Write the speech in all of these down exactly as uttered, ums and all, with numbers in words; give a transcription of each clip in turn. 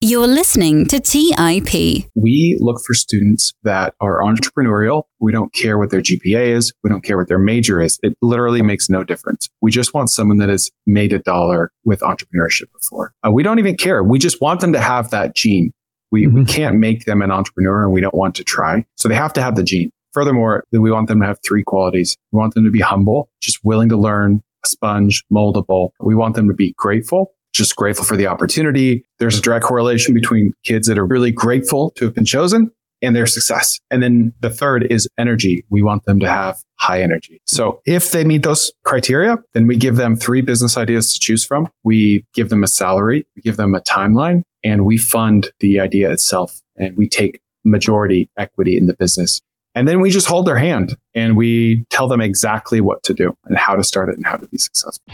You're listening to T I P. We look for students that are entrepreneurial. We don't care what their G P A is. We don't care what their major is. It literally makes no difference. We just want someone that has made a dollar with entrepreneurship before. Uh, we don't even care. We just want them to have that gene. We, mm-hmm. we can't make them an entrepreneur and we don't want to try. So they have to have the gene. Furthermore, we want them to have three qualities. We want them to be humble, just willing to learn, a sponge, moldable. We want them to be grateful, just grateful for the opportunity. There's a direct correlation between kids that are really grateful to have been chosen and their success. And then the third is energy. We want them to have high energy. So if they meet those criteria, then we give them three business ideas to choose from. We give them a salary, we give them a timeline, and we fund the idea itself. And we take majority equity in the business. And then we just hold their hand and we tell them exactly what to do and how to start it and how to be successful.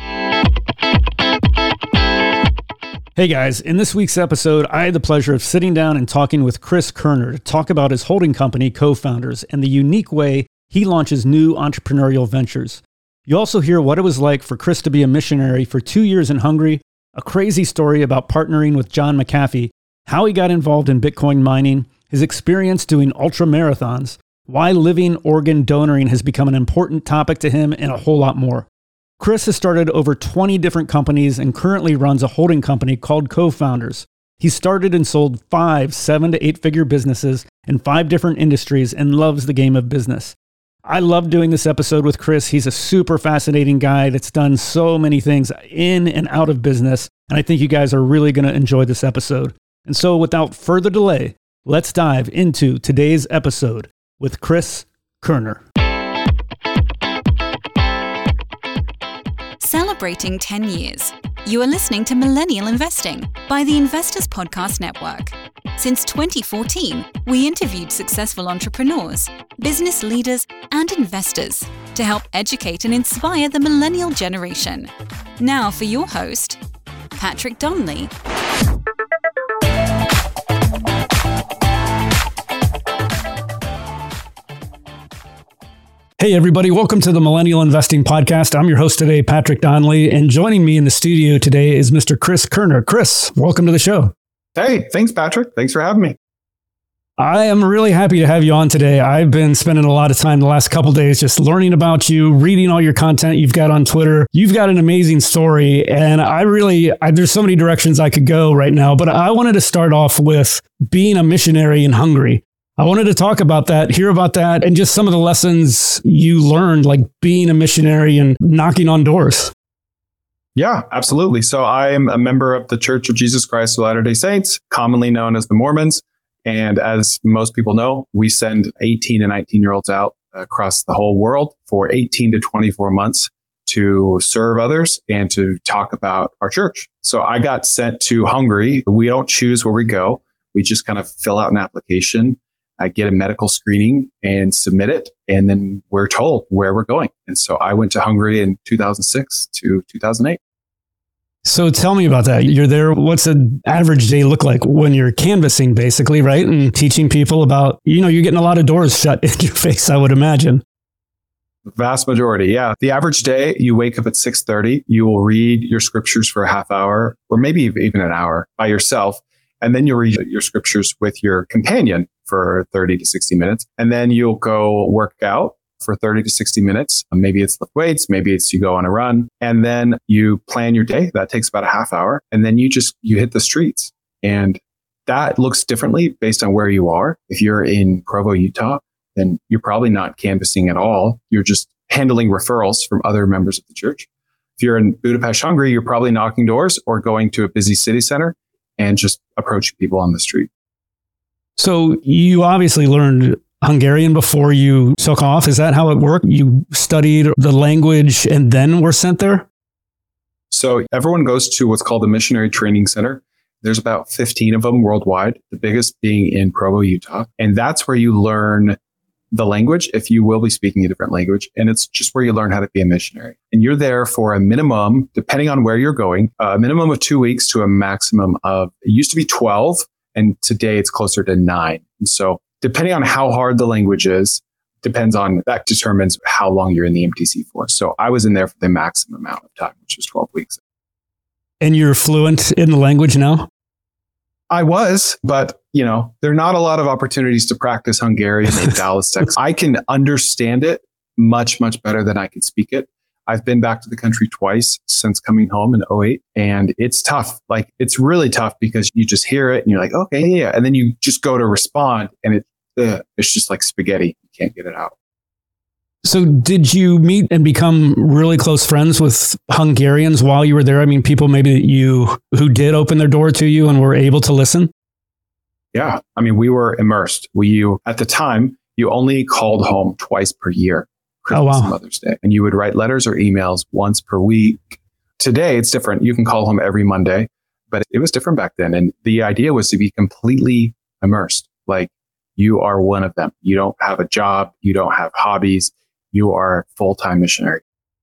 Hey guys, in this week's episode, I had the pleasure of sitting down and talking with Chris Kerner to talk about his holding company, Co-Founders, and the unique way he launches new entrepreneurial ventures. You also hear what it was like for Chris to be a missionary for two years in Hungary, a crazy story about partnering with John McAfee, how he got involved in Bitcoin mining, his experience doing ultra marathons, why living organ donoring has become an important topic to him, and a whole lot more. Chris has started over twenty different companies and currently runs a holding company called Co-Founders. He started and sold five seven to eight figure businesses in five different industries and loves the game of business. I love doing this episode with Chris. He's a super fascinating guy that's done so many things in and out of business. And I think you guys are really going to enjoy this episode. And so without further delay, let's dive into today's episode with Chris Kerner. Celebrating ten years. You are listening to Millennial Investing by the Investors Podcast Network. Since twenty fourteen, we interviewed successful entrepreneurs, business leaders, and investors to help educate and inspire the millennial generation. Now for your host, Patrick Donnelly. Hey everybody, welcome to the Millennial Investing Podcast. I'm your host today, Patrick Donnelly, and joining me in the studio today is Mister Chris Kerner. Chris, welcome to the show. Hey, thanks Patrick. Thanks for having me. I am really happy to have you on today. I've been spending a lot of time the last couple of days just learning about you, reading all your content you've got on Twitter. You've got an amazing story, and I really, I, there's so many directions I could go right now, but I wanted to start off with being a missionary in Hungary. I wanted to talk about that, hear about that, and just some of the lessons you learned, like being a missionary and knocking on doors. Yeah, absolutely. So I am a member of the Church of Jesus Christ of Latter-day Saints, commonly known as the Mormons. And as most people know, we send eighteen and nineteen year olds out across the whole world for eighteen to twenty-four months to serve others and to talk about our church. So I got sent to Hungary. We don't choose where we go. We just kind of fill out an application. I get a medical screening and submit it, and then we're told where we're going. And so I went to Hungary in two thousand six to two thousand eight. So tell me about that. You're there. What's an average day look like when you're canvassing, basically, right? And teaching people about, you know, you're getting a lot of doors shut in your face, I would imagine. The vast majority, yeah. The average day, you wake up at six thirty, you will read your scriptures for a half hour, or maybe even an hour by yourself. And then you'll read your scriptures with your companion for thirty to sixty minutes. And then you'll go work out for thirty to sixty minutes. Maybe it's lift weights. Maybe it's you go on a run. And then you plan your day. That takes about a half hour. And then you just, you hit the streets. And that looks differently based on where you are. If you're in Provo, Utah, then you're probably not canvassing at all. You're just handling referrals from other members of the church. If you're in Budapest, Hungary, you're probably knocking doors or going to a busy city center and just approaching people on the street. So you obviously learned Hungarian before you took off. Is that how it worked? You studied the language and then were sent there? So everyone goes to what's called the Missionary Training Center. There's about fifteen of them worldwide, the biggest being in Provo, Utah. And that's where you learn the language, if you will be speaking a different language. And it's just where you learn how to be a missionary. And you're there for a minimum, depending on where you're going, a minimum of two weeks to a maximum of, it used to be twelve. And today it's closer to nine. And so depending on how hard the language is, depends on, that determines how long you're in the M T C for. So I was in there for the maximum amount of time, which was twelve weeks. And you're fluent in the language now? I was, but you know, there are not a lot of opportunities to practice Hungarian in Dallas, Texas. I can understand it much, much better than I can speak it. I've been back to the country twice since coming home in oh eight, and it's tough. Like, it's really tough because you just hear it and you're like, okay, yeah. And then you just go to respond and it, ugh, it's just like spaghetti. You can't get it out. So did you meet and become really close friends with Hungarians while you were there? I mean, people maybe that you who did open their door to you and were able to listen? Yeah. I mean, we were immersed. We, at the time, you only called home twice per year. Christmas oh, wow. and Mother's Day. And you would write letters or emails once per week. Today, it's different. You can call home every Monday, but it was different back then. And the idea was to be completely immersed. Like, you are one of them. You don't have a job. You don't have hobbies. You are a full-time missionary.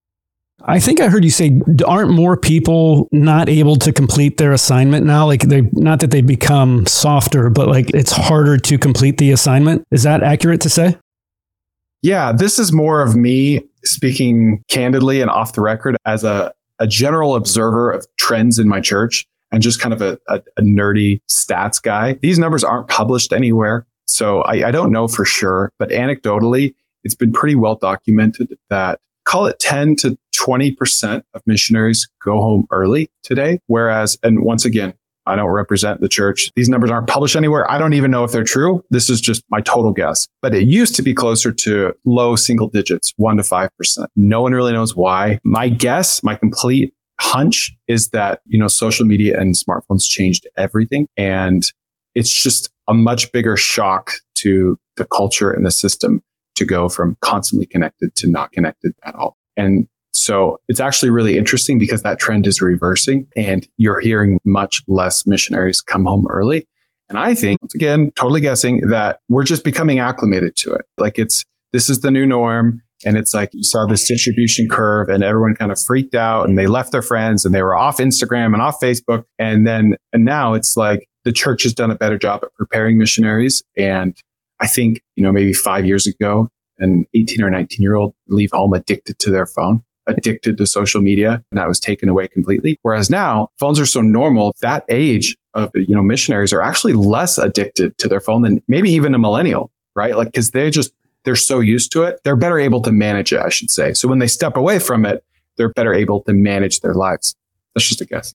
I think I heard you say, aren't more people not able to complete their assignment now? Like, they not that they've become softer, but like it's harder to complete the assignment. Is that accurate to say? Yeah, this is more of me speaking candidly and off the record as a, a general observer of trends in my church and just kind of a, a, a nerdy stats guy. These numbers aren't published anywhere, so I, I don't know for sure. But anecdotally, it's been pretty well documented that, call it ten to twenty percent of missionaries go home early today. Whereas, and once again, I don't represent the church. These numbers aren't published anywhere. I don't even know if they're true. This is just my total guess. But it used to be closer to low single digits, one to five percent. No one really knows why. My guess, my complete hunch is that, you know, social media and smartphones changed everything. And it's just a much bigger shock to the culture and the system to go from constantly connected to not connected at all. And so it's actually really interesting because that trend is reversing and you're hearing much less missionaries come home early. And I think, once again, totally guessing, that we're just becoming acclimated to it. Like, it's, this is the new norm. And it's like you saw this distribution curve and everyone kind of freaked out and they left their friends and they were off Instagram and off Facebook. And then, and now it's like the church has done a better job at preparing missionaries. And I think, you know, maybe five years ago, an eighteen or nineteen year old leave home addicted to their phone, addicted to social media, and that was taken away completely. Whereas now phones are so normal, that age of, you know, missionaries are actually less addicted to their phone than maybe even a millennial, right? Like, cause they just, they're so used to it. They're better able to manage it, I should say. So when they step away from it, they're better able to manage their lives. That's just a guess.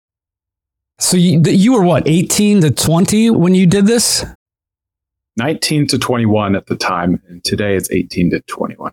So you, you were what, eighteen to twenty when you did this? nineteen to twenty-one at the time. And today it's eighteen to twenty-one.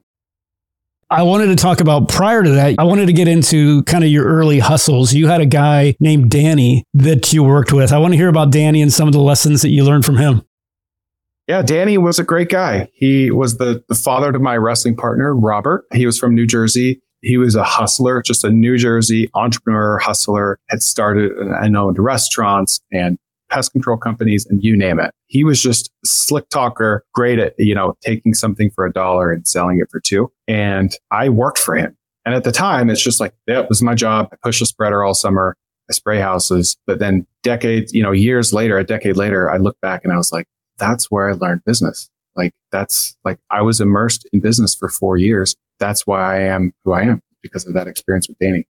I wanted to talk about prior to that. I wanted to get into kind of your early hustles. You had a guy named Danny that you worked with. I want to hear about Danny and some of the lessons that you learned from him. Yeah, Danny was a great guy. He was the, the father to my wrestling partner, Robert. He was from New Jersey. He was a hustler, just a New Jersey entrepreneur, hustler, had started and owned restaurants and pest control companies and you name it. He was just a slick talker, great at, you know, taking something for a dollar and selling it for two. And I worked for him. And at the time, it's just like, yeah, this is my job. I push a spreader all summer. I spray houses. But then decades, you know, years later, a decade later, I look back and I was like, that's where I learned business. Like, that's like, I was immersed in business for four years. That's why I am who I am, because of that experience with Danny.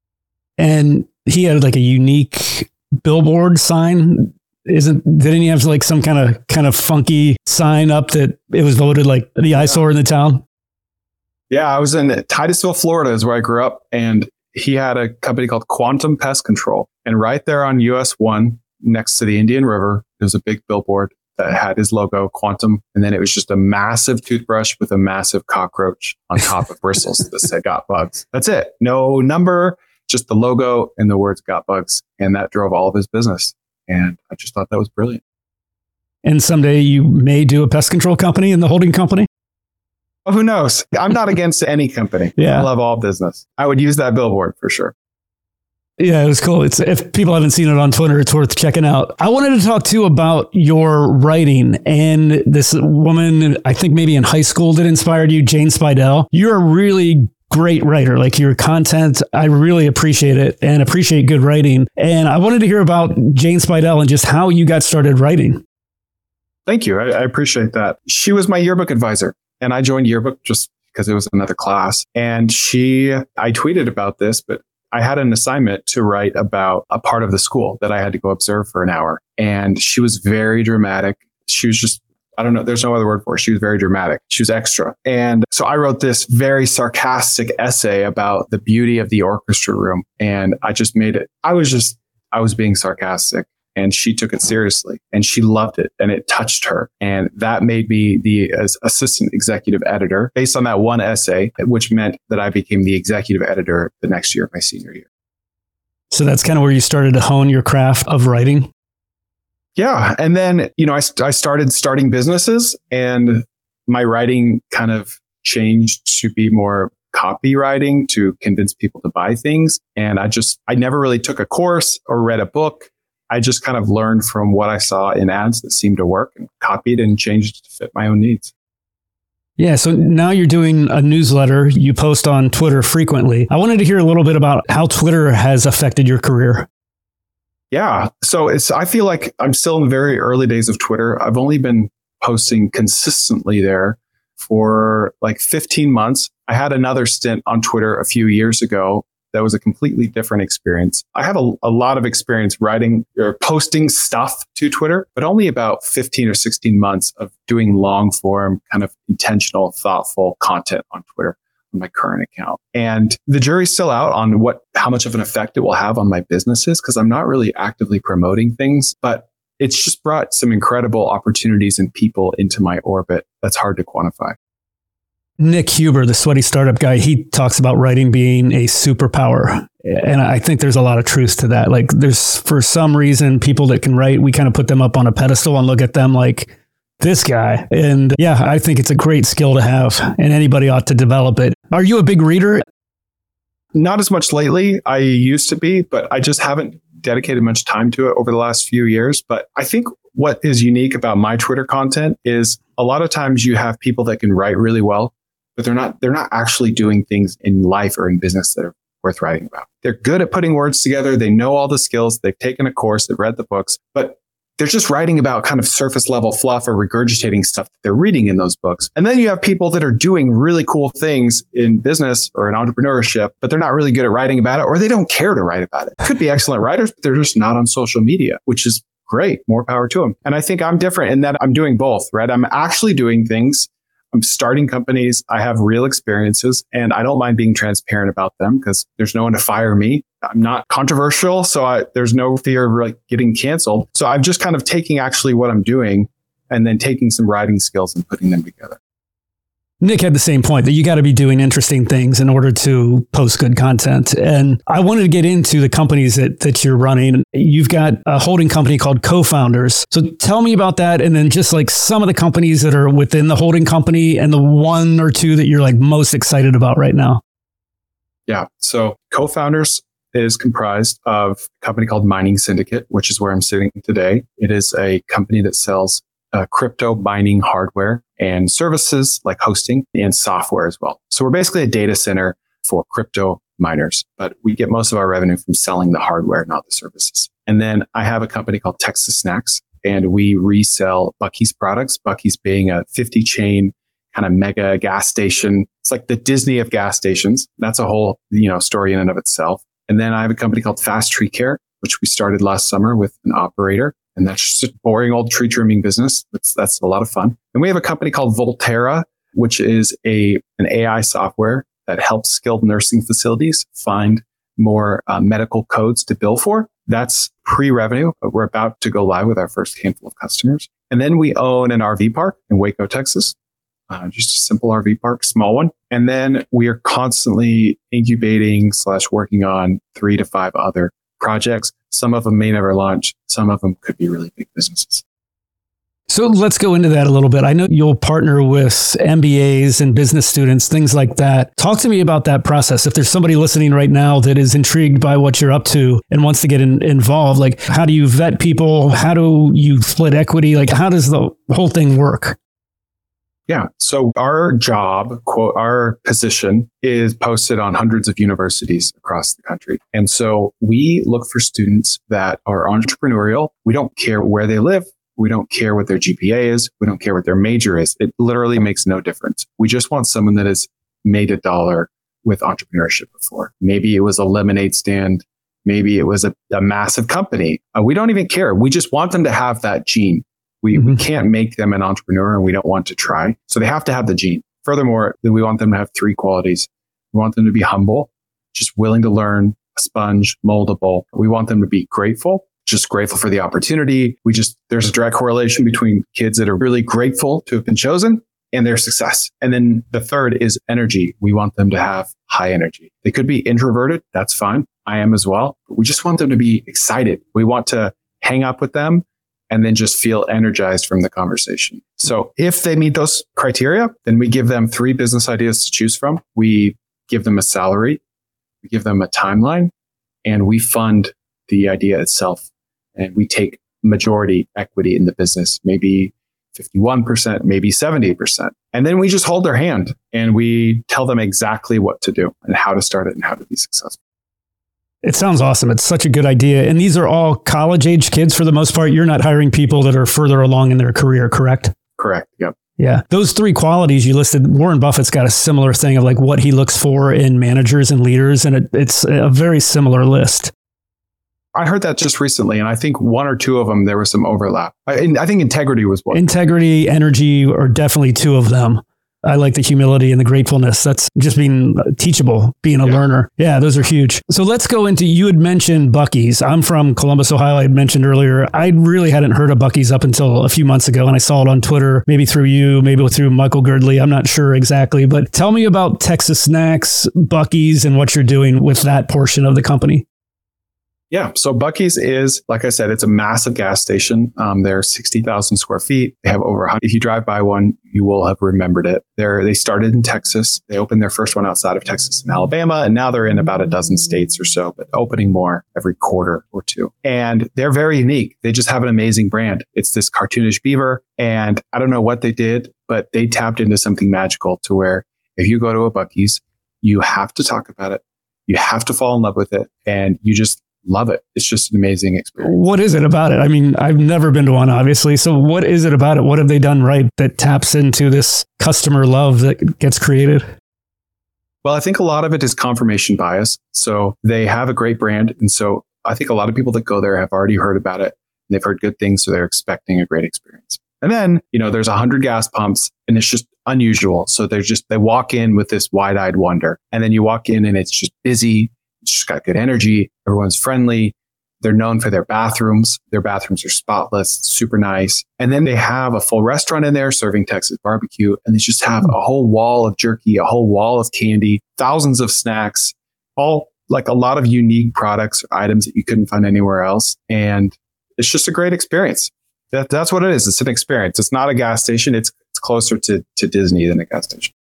And he had like a unique billboard sign. Isn't, didn't he have like some kind of kind of funky sign up that it was voted like the eyesore in the town? Yeah, I was in Titusville, Florida is where I grew up. And he had a company called Quantum Pest Control. And right there on U S one, next to the Indian River, there's a big billboard that had his logo, Quantum. And then it was just a massive toothbrush with a massive cockroach on top of bristles that said got bugs. That's it. No number, just the logo and the words got bugs. And that drove all of his business. And I just thought that was brilliant. And someday you may do a pest control company in the holding company? Well, who knows? I'm not against any company. Yeah. I love all business. I would use that billboard for sure. Yeah, it was cool. It's, if people haven't seen it on Twitter, it's worth checking out. I wanted to talk too about your writing and this woman, I think maybe in high school that inspired you, Jane Spidell. You're a really great writer. Like, your content, I really appreciate it and appreciate good writing. And I wanted to hear about Jane Spidell and just how you got started writing. Thank you. I, I appreciate that. She was my yearbook advisor and I joined yearbook just because it was another class. And she, I tweeted about this, but I had an assignment to write about a part of the school that I had to go observe for an hour. And she was very dramatic. She was just, I don't know, there's no other word for it. She was very dramatic. She was extra. And so I wrote this very sarcastic essay about the beauty of the orchestra room. And I just made it, I was just, I was being sarcastic. And she took it seriously and she loved it and it touched her. And that made me the as assistant executive editor based on that one essay, which meant that I became the executive editor the next year of my senior year. So that's kind of where you started to hone your craft of writing? Yeah. And then, you know, I, I started starting businesses and my writing kind of changed to be more copywriting to convince people to buy things. And I just, I never really took a course or read a book. I just kind of learned from what I saw in ads that seemed to work and copied and changed to fit my own needs. Yeah. So now you're doing a newsletter. You post on Twitter frequently. I wanted to hear a little bit about how Twitter has affected your career. Yeah. So it's, I feel like I'm still in the very early days of Twitter. I've only been posting consistently there for like fifteen months. I had another stint on Twitter a few years ago. That was a completely different experience. I have a, a lot of experience writing or posting stuff to Twitter, but only about fifteen or sixteen months of doing long form, kind of intentional, thoughtful content on Twitter on my current account. And the jury's still out on what, how much of an effect it will have on my businesses because I'm not really actively promoting things, but it's just brought some incredible opportunities and people into my orbit that's hard to quantify. Nick Huber, the Sweaty Startup guy, he talks about writing being a superpower. And I think there's a lot of truth to that. Like there's, for some reason, people that can write, we kind of put them up on a pedestal and look at them like this guy. And yeah, I think it's a great skill to have and anybody ought to develop it. Are you a big reader? Not as much lately. I used to be, but I just haven't dedicated much time to it over the last few years. But I think what is unique about my Twitter content is a lot of times you have people that can write really well, but they're not, they're not actually doing things in life or in business that are worth writing about. They're good at putting words together. They know all the skills. They've taken a course. They've read the books, but they're just writing about kind of surface level fluff or regurgitating stuff that they're reading in those books. And then you have people that are doing really cool things in business or in entrepreneurship, but they're not really good at writing about it, or they don't care to write about it. Could be excellent writers, but they're just not on social media, which is great. More power to them. And I think I'm different in that I'm doing both, right? I'm actually doing things. I'm starting companies. I have real experiences and I don't mind being transparent about them because there's no one to fire me. I'm not controversial. So I, there's no fear of like getting canceled. So I'm just kind of taking actually what I'm doing and then taking some writing skills and putting them together. Nick had the same point that you got to be doing interesting things in order to post good content. And I wanted to get into the companies that, that you're running. You've got a holding company called Co-Founders. So tell me about that. And then just like some of the companies that are within the holding company and the one or two that you're like most excited about right now. Yeah. So Co-Founders is comprised of a company called Mining Syndicate, which is where I'm sitting today. It is a company that sells Uh, crypto mining hardware and services like hosting and software as well. So we're basically a data center for crypto miners, but we get most of our revenue from selling the hardware, not the services. And then I have a company called Texas Snacks, and we resell Buc-ee's products, Buc-ee's being a fifty chain kind of mega gas station. It's like the Disney of gas stations. That's a whole, you know, story in and of itself. And then I have a company called Fast Tree Care, which we started last summer with an operator. And that's just a boring old tree trimming business. That's, that's a lot of fun. And we have a company called Volterra, which is a an A I software that helps skilled nursing facilities find more uh, medical codes to bill for. That's pre-revenue, but we're about to go live with our first handful of customers. And then we own an R V park in Waco, Texas. Uh, just a simple R V park, small one. And then we are constantly incubating slash working on three to five other projects. Some of them may never launch. Some of them could be really big businesses. So let's go into that a little bit. I know you'll partner with M B As and business students, things like that. Talk to me about that process. If there's somebody listening right now that is intrigued by what you're up to and wants to get in, involved, like how do you vet people? How do you split equity? Like how does the whole thing work? Yeah. So our job, quote, our position is posted on hundreds of universities across the country. And so we look for students that are entrepreneurial. We don't care where they live. We don't care what their G P A is. We don't care what their major is. It literally makes no difference. We just want someone that has made a dollar with entrepreneurship before. Maybe it was a lemonade stand. Maybe it was a, a massive company. Uh, we don't even care. We just want them to have that gene. We, mm-hmm. we can't make them an entrepreneur and we don't want to try. So they have to have the gene. Furthermore, we want them to have three qualities. We want them to be humble, just willing to learn, a sponge, moldable. We want them to be grateful, just grateful for the opportunity. We just, there's a direct correlation between kids that are really grateful to have been chosen and their success. And then the third is energy. We want them to have high energy. They could be introverted. That's fine. I am as well. But we just want them to be excited. We want to hang up with them and then just feel energized from the conversation. So if they meet those criteria, then we give them three business ideas to choose from. We give them a salary, we give them a timeline, and we fund the idea itself. And we take majority equity in the business, maybe fifty-one percent, maybe seventy percent. And then we just hold their hand and we tell them exactly what to do and how to start it and how to be successful. It sounds awesome. It's such a good idea. And these are all college age kids for the most part. You're not hiring people that are further along in their career, correct? Correct. Yep. Yeah. Those three qualities you listed, Warren Buffett's got a similar thing of like what he looks for in managers and leaders. And it, it's a very similar list. I heard that just recently, and I think one or two of them, there was some overlap. I, I think integrity was one. Integrity, energy are definitely two of them. I like the humility and the gratefulness. That's just being teachable, being a yeah. learner. Yeah, those are huge. So let's go into, you had mentioned Buc-ee's. I'm from Columbus, Ohio. I had mentioned earlier, I really hadn't heard of Buc-ee's up until a few months ago. And I saw it on Twitter, maybe through you, maybe through Michael Girdley. I'm not sure exactly, but tell me about Texas Snacks, Buc-ee's, and what you're doing with that portion of the company. Yeah. So Buc-ee's is, like I said, it's a massive gas station. Um, they're sixty thousand square feet. They have over one hundred. If you drive by one, you will have remembered it. They're, they started in Texas. They opened their first one outside of Texas and Alabama. And now they're in about a dozen states or so, but opening more every quarter or two. And they're very unique. They just have an amazing brand. It's this cartoonish beaver. And I don't know what they did, but they tapped into something magical to where if you go to a Buc-ee's, you have to talk about it. You have to fall in love with it. And you just love it. It's just an amazing experience. What is it about it? I mean, I've never been to one, obviously. So what is it about it? What have they done right that taps into this customer love that gets created? Well, I think a lot of it is confirmation bias. So they have a great brand. And so I think a lot of people that go there have already heard about it. And they've heard good things. So they're expecting a great experience. And then, you know, there's a hundred gas pumps and it's just unusual. So they're just, they walk in with this wide-eyed wonder. And then you walk in and it's just busy. It's just got good energy. Everyone's friendly. They're known for their bathrooms. Their bathrooms are spotless, super nice. And then they have a full restaurant in there serving Texas barbecue. And they just have a whole wall of jerky, a whole wall of candy, thousands of snacks, all like a lot of unique products, or items that you couldn't find anywhere else. And it's just a great experience. That, that's what it is. It's an experience. It's not a gas station. It's, it's closer to, to Disney than a gas station.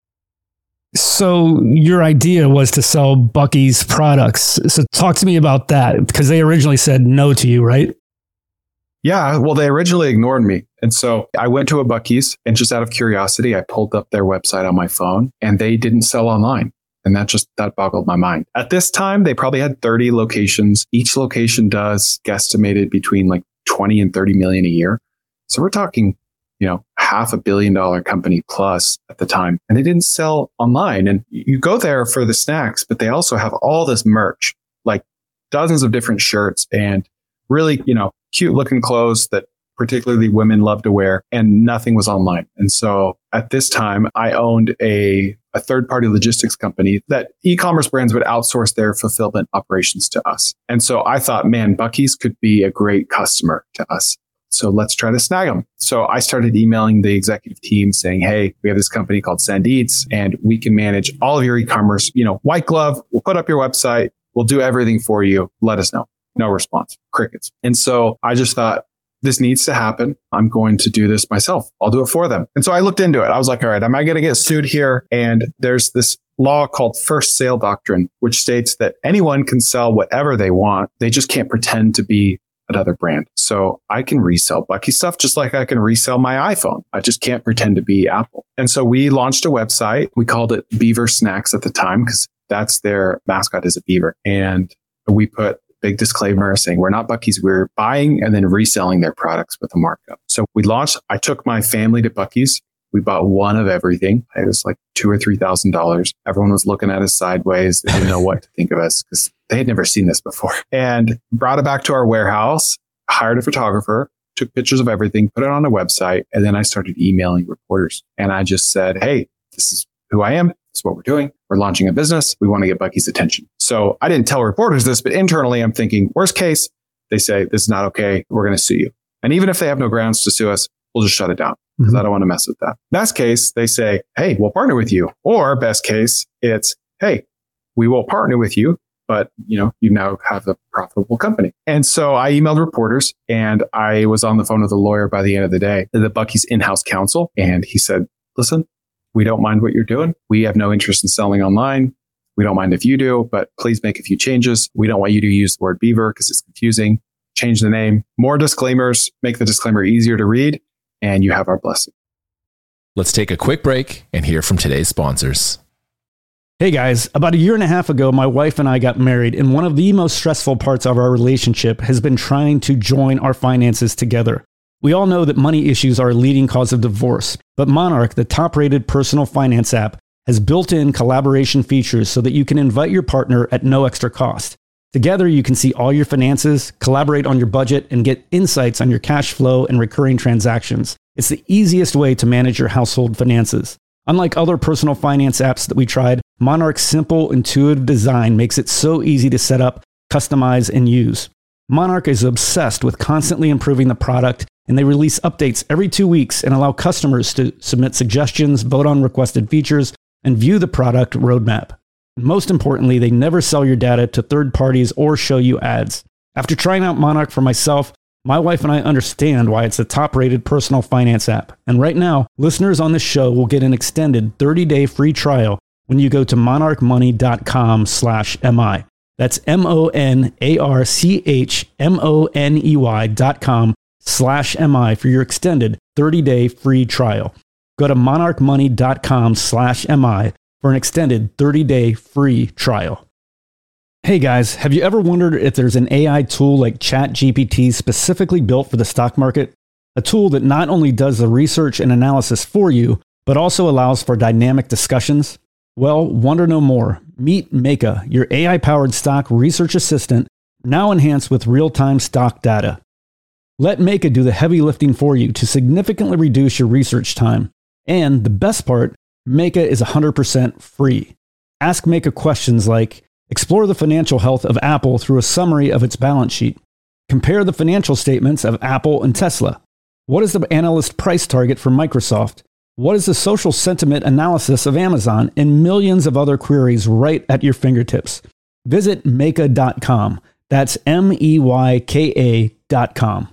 So your idea was to sell Buc-ee's products. So talk to me about that, because they originally said no to you, right? Yeah, well, they originally ignored me. And so I went to a Buc-ee's and just out of curiosity, I pulled up their website on my phone and they didn't sell online. And that just, that boggled my mind. At this time, they probably had thirty locations. Each location does guesstimated between like twenty and thirty million a year. So we're talking, you know, half a billion dollar company plus at the time. And they didn't sell online. And you go there for the snacks, but they also have all this merch, like dozens of different shirts and really, you know, cute looking clothes that particularly women love to wear, and nothing was online. And so at this time, I owned a, a third party logistics company that e-commerce brands would outsource their fulfillment operations to us. And so I thought, man, Buc-ee's could be a great customer to us. So let's try to snag them. So I started emailing the executive team saying, hey, we have this company called Send Eats and we can manage all of your e-commerce, you know, white glove. We'll put up your website. We'll do everything for you. Let us know. No response. Crickets. And so I just thought, this needs to happen. I'm going to do this myself. I'll do it for them. And so I looked into it. I was like, all right, am I going to get sued here? And there's this law called first sale doctrine, which states that anyone can sell whatever they want. They just can't pretend to be another brand. So I can resell Buc-ee's stuff just like I can resell my iPhone. I just can't pretend to be Apple. And so we launched a website. We called it Beaver Snacks at the time because that's their mascot is a beaver. And we put big disclaimer saying we're not Buc-ee's, we're buying and then reselling their products with a markup. So we launched, I took my family to Buc-ee's. We bought one of everything. It was like two or three thousand dollars. Everyone was looking at us sideways. They didn't know what to think of us because they had never seen this before. And brought it back to our warehouse, hired a photographer, took pictures of everything, put it on a website, and then I started emailing reporters. And I just said, hey, this is who I am. This is what we're doing. We're launching a business. We want to get Bucky's attention. So I didn't tell reporters this, but internally I'm thinking, worst case, they say, this is not okay. We're going to sue you. And even if they have no grounds to sue us, we'll just shut it down because mm-hmm. I don't want to mess with that. Best case, they say, hey, we'll partner with you. Or best case, it's, hey, we will partner with you, but you know, you now have a profitable company. And so I emailed reporters and I was on the phone with a lawyer by the end of the day, the Bucky's in-house counsel. And he said, listen, we don't mind what you're doing. We have no interest in selling online. We don't mind if you do, but please make a few changes. We don't want you to use the word beaver because it's confusing. Change the name, more disclaimers, make the disclaimer easier to read. And you have our blessing. Let's take a quick break and hear from today's sponsors. Hey guys, about a year and a half ago, my wife and I got married, and one of the most stressful parts of our relationship has been trying to join our finances together. We all know that money issues are a leading cause of divorce, but Monarch, the top-rated personal finance app, has built-in collaboration features so that you can invite your partner at no extra cost. Together, you can see all your finances, collaborate on your budget, and get insights on your cash flow and recurring transactions. It's the easiest way to manage your household finances. Unlike other personal finance apps that we tried, Monarch's simple, intuitive design makes it so easy to set up, customize, and use. Monarch is obsessed with constantly improving the product, and they release updates every two weeks and allow customers to submit suggestions, vote on requested features, and view the product roadmap. Most importantly, they never sell your data to third parties or show you ads. After trying out Monarch for myself, my wife and I understand why it's the top-rated personal finance app. And right now, listeners on this show will get an extended thirty-day free trial when you go to monarchmoney.com slash MI. That's M-O-N-A-R-C-H-M-O-N-E-Y dot com slash M-I for your extended thirty-day free trial. Go to monarchmoney.com slash MI for an extended thirty-day free trial. Hey guys, have you ever wondered if there's an A I tool like ChatGPT specifically built for the stock market? A tool that not only does the research and analysis for you, but also allows for dynamic discussions? Well, wonder no more. Meet Meka, your A I-powered stock research assistant, now enhanced with real-time stock data. Let Meka do the heavy lifting for you to significantly reduce your research time. And the best part, Meka is one hundred percent free. Ask Meka questions like, explore the financial health of Apple through a summary of its balance sheet. Compare the financial statements of Apple and Tesla. What is the analyst price target for Microsoft? What is the social sentiment analysis of Amazon? And millions of other queries right at your fingertips. Visit Meka dot com. That's M E Y K A dot com.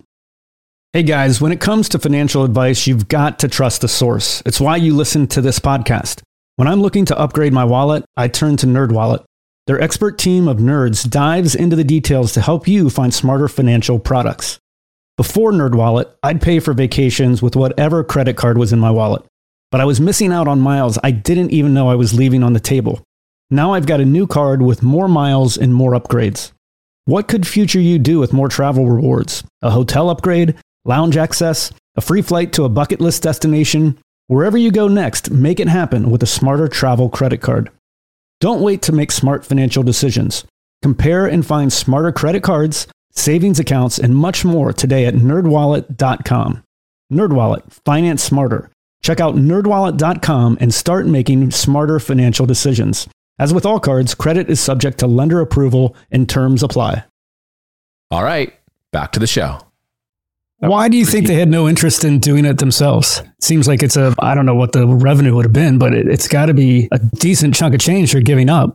Hey guys, when it comes to financial advice, you've got to trust the source. It's why you listen to this podcast. When I'm looking to upgrade my wallet, I turn to NerdWallet. Their expert team of nerds dives into the details to help you find smarter financial products. Before NerdWallet, I'd pay for vacations with whatever credit card was in my wallet. But I was missing out on miles I didn't even know I was leaving on the table. Now I've got a new card with more miles and more upgrades. What could future you do with more travel rewards? A hotel upgrade? Lounge access? A free flight to a bucket list destination? Wherever you go next, make it happen with a smarter travel credit card. Don't wait to make smart financial decisions. Compare and find smarter credit cards, savings accounts, and much more today at nerd wallet dot com. NerdWallet, finance smarter. Check out nerd wallet dot com and start making smarter financial decisions. As with all cards, credit is subject to lender approval and terms apply. All right, back to the show. Why do you think they had no interest in doing it themselves? It seems like it's a, I don't know what the revenue would have been, but it, it's got to be a decent chunk of change they're giving up.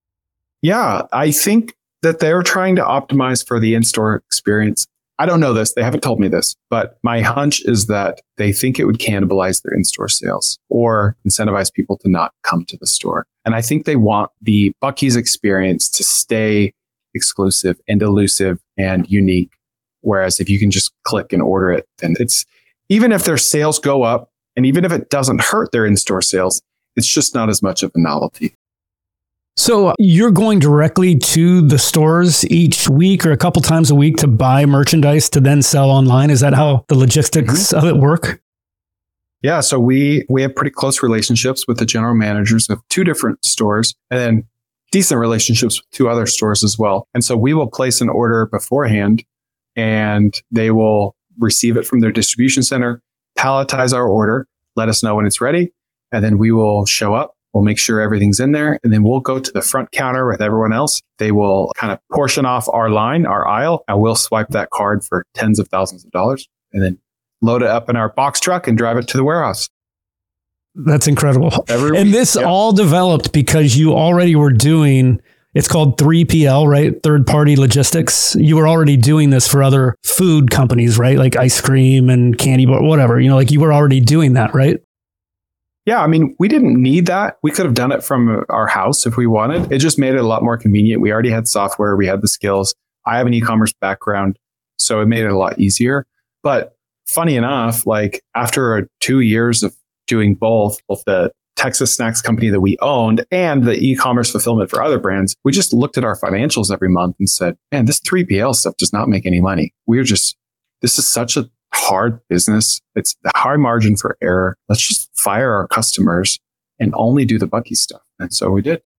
Yeah, I think that they're trying to optimize for the in-store experience. I don't know this. They haven't told me this, but my hunch is that they think it would cannibalize their in-store sales or incentivize people to not come to the store. And I think they want the Bucky's experience to stay exclusive and elusive and unique. Whereas if you can just click and order it, then it's, even if their sales go up and even if it doesn't hurt their in-store sales, it's just not as much of a novelty. So you're going directly to the stores each week or a couple times a week to buy merchandise to then sell online. Is that how the logistics mm-hmm. of it work? Yeah. So we, we have pretty close relationships with the general managers of two different stores and then decent relationships with two other stores as well. And so we will place an order beforehand and they will receive it from their distribution center, palletize our order, let us know when it's ready. And then we will show up. We'll make sure everything's in there. And then we'll go to the front counter with everyone else. They will kind of portion off our line, our aisle, and we'll swipe that card for tens of thousands of dollars and then load it up in our box truck and drive it to the warehouse. That's incredible. Every and week, this yeah. all developed because you already were doing, it's called three P L, right? Third party logistics. You were already doing this for other food companies, right? Like ice cream and candy bar, whatever, you know, like you were already doing that, right? Yeah. I mean, we didn't need that. We could have done it from our house if we wanted. It just made it a lot more convenient. We already had software. We had the skills. I have an e-commerce background, so it made it a lot easier. But funny enough, like after two years of doing both, both the Texas Snacks company that we owned and the e-commerce fulfillment for other brands, we just looked at our financials every month and said, man, this three P L stuff does not make any money. We're just, this is such a hard business. It's the high margin for error. Let's just fire our customers and only do the Bucky stuff. And so we did.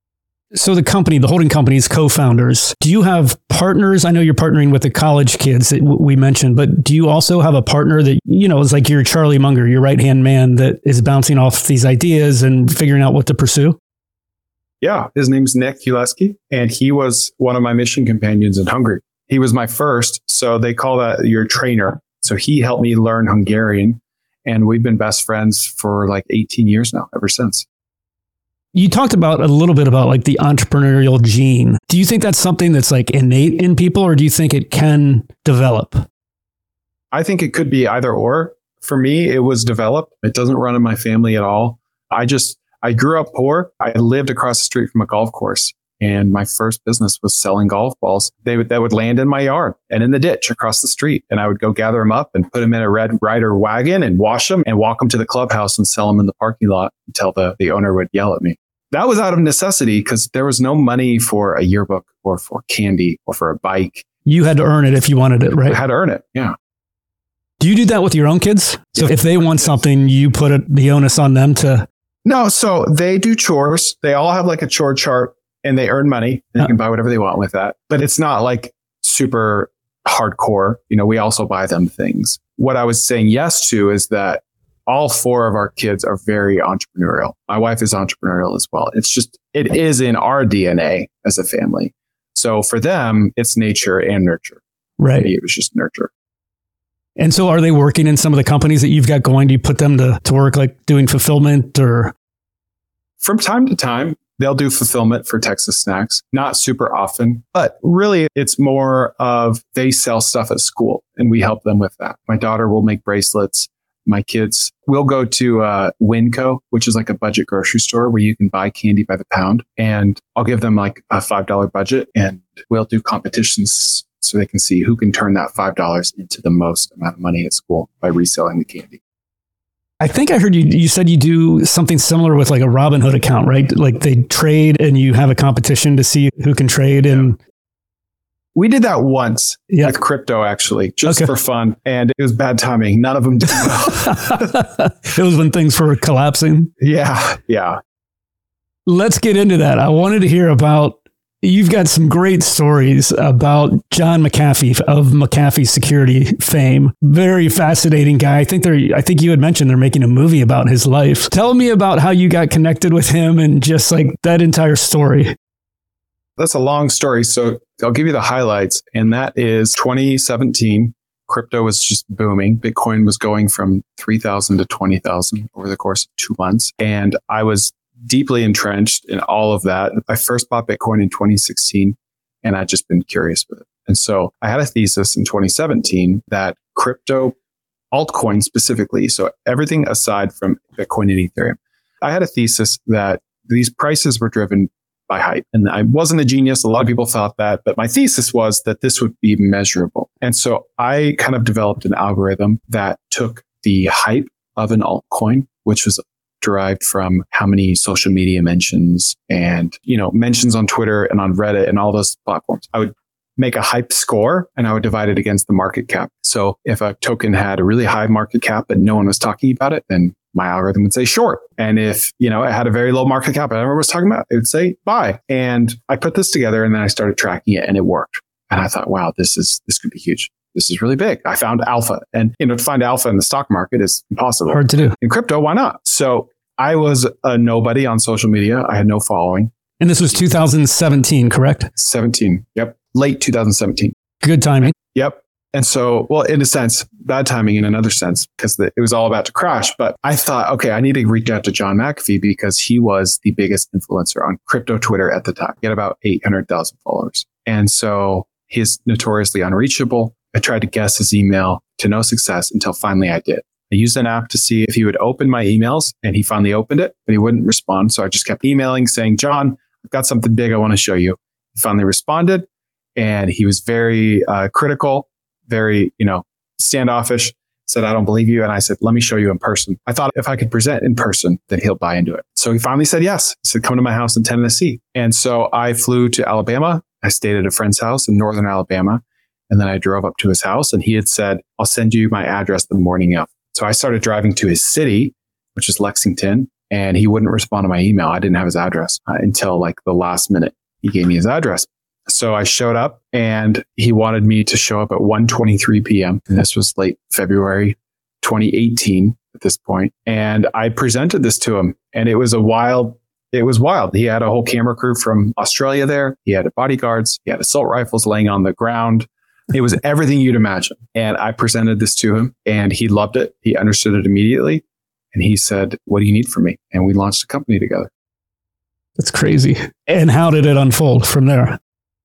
So the company, the holding company's co-founders, do you have partners? I know you're partnering with the college kids that w- we mentioned, but do you also have a partner that, you know, is like your Charlie Munger, your right-hand man that is bouncing off these ideas and figuring out what to pursue? Yeah. His name's Nick Kuleski, and he was one of my mission companions in Hungary. He was my first. So they call that your trainer. So he helped me learn Hungarian, and we've been best friends for like eighteen years now, ever since. You talked about a little bit about like the entrepreneurial gene. Do you think that's something that's like innate in people, or do you think it can develop? I think it could be either or. For me, it was developed. It doesn't run in my family at all. I just, I grew up poor. I lived across the street from a golf course, and my first business was selling golf balls. They would, that would land in my yard and in the ditch across the street. And I would go gather them up and put them in a Red Ryder wagon and wash them and walk them to the clubhouse and sell them in the parking lot until the, the owner would yell at me. That was out of necessity because there was no money for a yearbook or for candy or for a bike. You had to earn it if you wanted it, right? I had to earn it. Yeah. Do you do that with your own kids? So Yeah. if they want something, you put it, the onus on them to... No. So they do chores. They all have like a chore chart and they earn money. They Huh. can buy whatever they want with that. But it's not like super hardcore. You know, we also buy them things. What I was saying yes to is that all four of our kids are very entrepreneurial. My wife is entrepreneurial as well. It's just, it is in our D N A as a family. So for them, it's nature and nurture. Right. For me, it was just nurture. And so are they working in some of the companies that you've got going? Do you put them to, to work like doing fulfillment or? From time to time, they'll do fulfillment for Texas Snacks. Not super often, but really it's more of they sell stuff at school and we help them with that. My daughter will make bracelets. My kids will go to uh, Winco, which is like a budget grocery store where you can buy candy by the pound. And I'll give them like a five dollars budget and we'll do competitions so they can see who can turn that five dollars into the most amount of money at school by reselling the candy. I think I heard you, you said you do something similar with like a Robinhood account, right? Like they trade and you have a competition to see who can trade. And we did that once yeah. with crypto, actually, just Okay. for fun. And it was bad timing. None of them did well. It was when things were collapsing. Yeah. Yeah. Let's get into that. I wanted to hear about, you've got some great stories about John McAfee of McAfee Security fame. Very fascinating guy. I think they're, I think you had mentioned they're making a movie about his life. Tell me about how you got connected with him and just like that entire story. That's a long story. So I'll give you the highlights. And that is twenty seventeen. Crypto was just booming. Bitcoin was going from three thousand to twenty thousand over the course of two months. And I was deeply entrenched in all of that. I first bought Bitcoin in twenty sixteen and I'd just been curious with it. And so I had a thesis in twenty seventeen that crypto altcoin specifically, so everything aside from Bitcoin and Ethereum, I had a thesis that these prices were driven by hype. And I wasn't a genius. A lot of people thought that, but my thesis was that this would be measurable. And so I kind of developed an algorithm that took the hype of an altcoin, which was derived from how many social media mentions and, you know, mentions on Twitter and on Reddit and all those platforms. I would make a hype score and I would divide it against the market cap. So if a token had a really high market cap but no one was talking about it, then my algorithm would say short. And if, you know, it had a very low market cap and everyone was talking about it, it would say buy. And I put this together and then I started tracking it and it worked. And I thought, wow, this is, this could be huge. This is really big. I found alpha, and, you know, to find alpha in the stock market is impossible. Hard to do. In crypto, why not? So I was a nobody on social media. I had no following. And this was two thousand seventeen, correct? seventeen. Yep. Late two thousand seventeen. Good timing. Yep. And so, well, in a sense, bad timing in another sense, because it was all about to crash. But I thought, okay, I need to reach out to John McAfee because he was the biggest influencer on crypto Twitter at the time. He had about eight hundred thousand followers. And so he's notoriously unreachable. I tried to guess his email to no success until finally I did. I used an app to see if he would open my emails, and he finally opened it, but he wouldn't respond. So I just kept emailing saying, John, I've got something big I want to show you. He finally responded, and he was very uh, critical, very, you know, standoffish, said, I don't believe you. And I said, let me show you in person. I thought if I could present in person, then he'll buy into it. So he finally said yes. He said, come to my house in Tennessee. And so I flew to Alabama. I stayed at a friend's house in northern Alabama. And then I drove up to his house, and he had said, I'll send you my address the morning of. So I started driving to his city, which is Lexington, and he wouldn't respond to my email. I didn't have his address uh, until like the last minute. He gave me his address. So I showed up, and he wanted me to show up at one twenty-three p.m. And this was late February twenty eighteen at this point. And I presented this to him, and it was a wild It was wild. He had a whole camera crew from Australia there. He had bodyguards. He had assault rifles laying on the ground. It was everything you'd imagine. And I presented this to him, and he loved it. He understood it immediately. And he said, what do you need from me? And we launched a company together. That's crazy. And how did it unfold from there?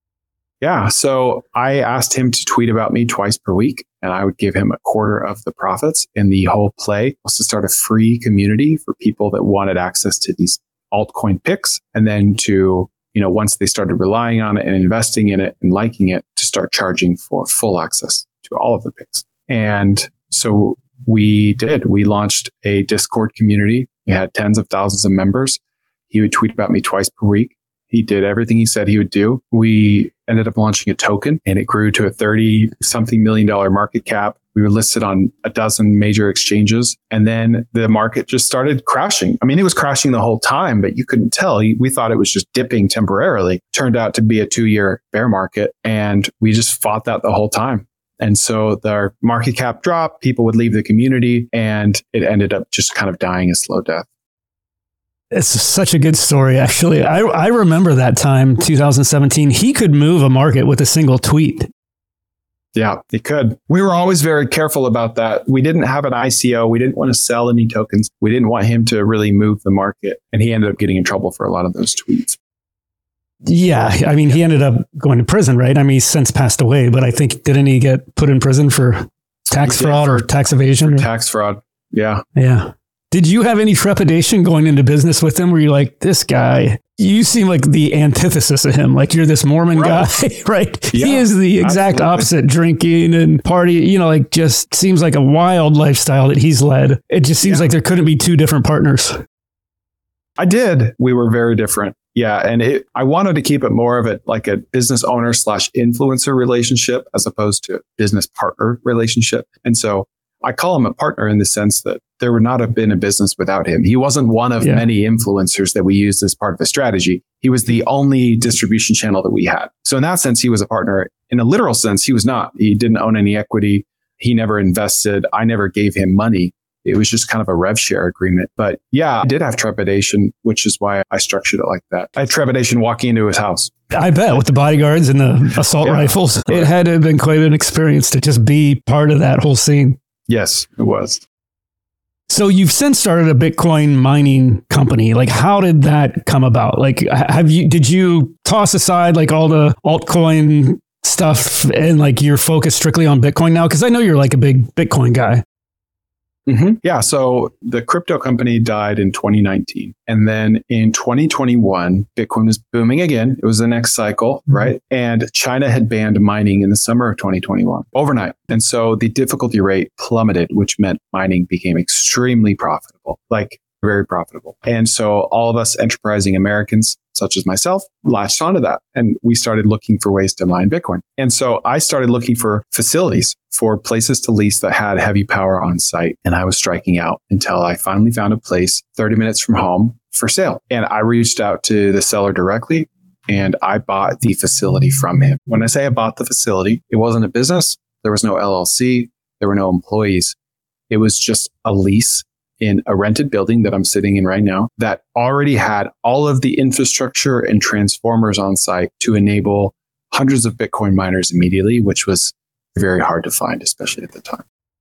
Yeah. So I asked him to tweet about me twice per week, and I would give him a quarter of the profits. And the whole play was to start a free community for people that wanted access to these altcoin picks. And then to, you know, once they started relying on it and investing in it and liking it, to start charging for full access to all of the picks. And so we did. We launched a Discord community. We had tens of thousands of members. He would tweet about me twice per week. He did everything he said he would do. We ended up launching a token, and it grew to a thirty something million dollar market cap. We were listed on a dozen major exchanges, and then the market just started crashing. I mean, it was crashing the whole time, but you couldn't tell. We thought it was just dipping temporarily. Turned out to be a two year bear market, and we just fought that the whole time. And so our market cap dropped, people would leave the community, and it ended up just kind of dying a slow death. It's such a good story, actually. I, I remember that time, two thousand seventeen. He could move a market with a single tweet. Yeah, he could. We were always very careful about that. We didn't have an I C O. We didn't want to sell any tokens. We didn't want him to really move the market. And he ended up getting in trouble for a lot of those tweets. Yeah, I mean, he ended up going to prison, right? I mean, he's since passed away, but I think, didn't he get put in prison for tax fraud or tax evasion? For tax fraud, yeah. Yeah. Did you have any trepidation going into business with him? Where you're like, this guy, you seem like the antithesis of him. Like you're this Mormon right. guy, right? Yeah, he is the exact absolutely. opposite, drinking and party, you know, like just seems like a wild lifestyle that he's led. It just seems yeah. like there couldn't be two different partners. I did. We were very different. Yeah. And it, I wanted to keep it more of it like a business owner slash influencer relationship as opposed to business partner relationship. And so I call him a partner in the sense that there would not have been a business without him. He wasn't one of yeah. many influencers that we used as part of the strategy. He was the only distribution channel that we had. So in that sense, he was a partner. In a literal sense, he was not. He didn't own any equity. He never invested. I never gave him money. It was just kind of a rev share agreement. But yeah, I did have trepidation, which is why I structured it like that. I had trepidation walking into his house. I bet with the bodyguards and the assault yeah. rifles, it had to have been quite an experience to just be part of that whole scene. Yes, it was. So you've since started a Bitcoin mining company. Like, how did that come about? Like, have you, did you toss aside like all the altcoin stuff and like you're focused strictly on Bitcoin now? Because I know you're like a big Bitcoin guy. Mm-hmm. Yeah. So the crypto company died in twenty nineteen. And then in twenty twenty-one, Bitcoin was booming again. It was the next cycle, mm-hmm. right? And China had banned mining in the summer of twenty twenty-one overnight. And so the difficulty rate plummeted, which meant mining became extremely profitable. Like very profitable. And so all of us enterprising Americans, such as myself, latched onto that. And we started looking for ways to mine Bitcoin. And so I started looking for facilities, for places to lease that had heavy power on site. And I was striking out until I finally found a place thirty minutes from home for sale. And I reached out to the seller directly and I bought the facility from him. When I say I bought the facility, it wasn't a business. There was no L L C. There were no employees. It was just a lease in a rented building that I'm sitting in right now that already had all of the infrastructure and transformers on site to enable hundreds of Bitcoin miners immediately, which was very hard to find, especially at the time.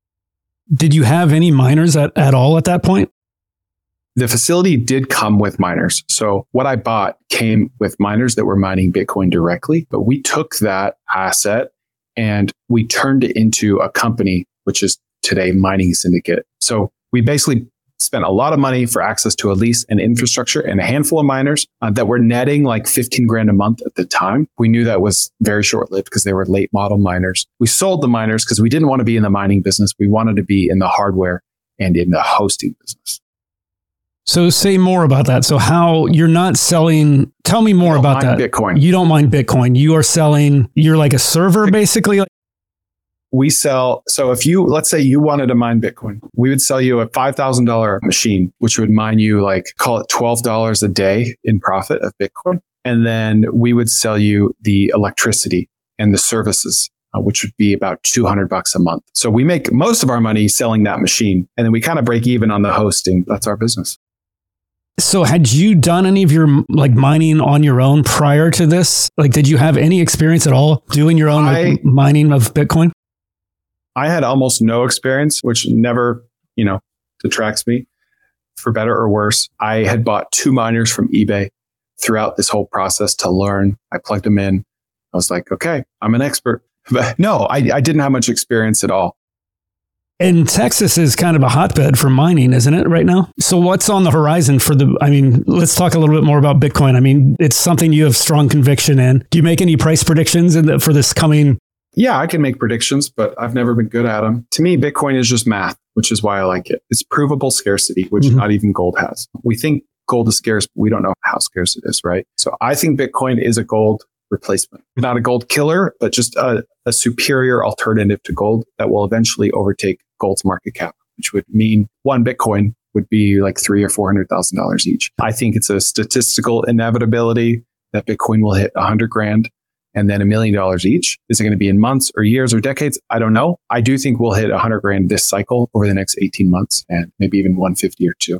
Did you have any miners at, at all at that point? The facility did come with miners. So what I bought came with miners that were mining Bitcoin directly, but we took that asset and we turned it into a company, which is today Mining Syndicate. So we basically spent a lot of money for access to a lease and infrastructure and a handful of miners uh, that were netting like fifteen grand a month at the time. We knew that was very short lived because they were late model miners. We sold the miners because we didn't want to be in the mining business. We wanted to be in the hardware and in the hosting business. So say more about that. So how you're not selling, tell me more about that. Bitcoin. You don't mine Bitcoin. You are selling, you're like a server basically. We sell, so if you, let's say you wanted to mine Bitcoin, we would sell you a five thousand dollars machine, which would mine you like, call it twelve dollars a day in profit of Bitcoin. And then we would sell you the electricity and the services, uh, which would be about two hundred bucks a month. So we make most of our money selling that machine. And then we kind of break even on the hosting. That's our business. So had you done any of your like mining on your own prior to this? Like, did you have any experience at all doing your own I, like, mining of Bitcoin? I had almost no experience, which never, you know, detracts me for better or worse. I had bought two miners from eBay throughout this whole process to learn. I plugged them in. I was like, okay, I'm an expert. But no, I, I didn't have much experience at all. And Texas is kind of a hotbed for mining, isn't it, right now? So what's on the horizon for the, I mean, let's talk a little bit more about Bitcoin. I mean, it's something you have strong conviction in. Do you make any price predictions in the, for this coming? Yeah, I can make predictions, but I've never been good at them. To me, Bitcoin is just math, which is why I like it. It's provable scarcity, which mm-hmm. not even gold has. We think gold is scarce, but we don't know how scarce it is, right? So I think Bitcoin is a gold replacement. Not a gold killer, but just a, a superior alternative to gold that will eventually overtake gold's market cap, which would mean one Bitcoin would be like three or four hundred thousand dollars each. I think it's a statistical inevitability that Bitcoin will hit a hundred grand and then a million dollars each. Is it going to be in months or years or decades? I don't know. I do think we'll hit a hundred grand this cycle over the next eighteen months and maybe even one fifty or two.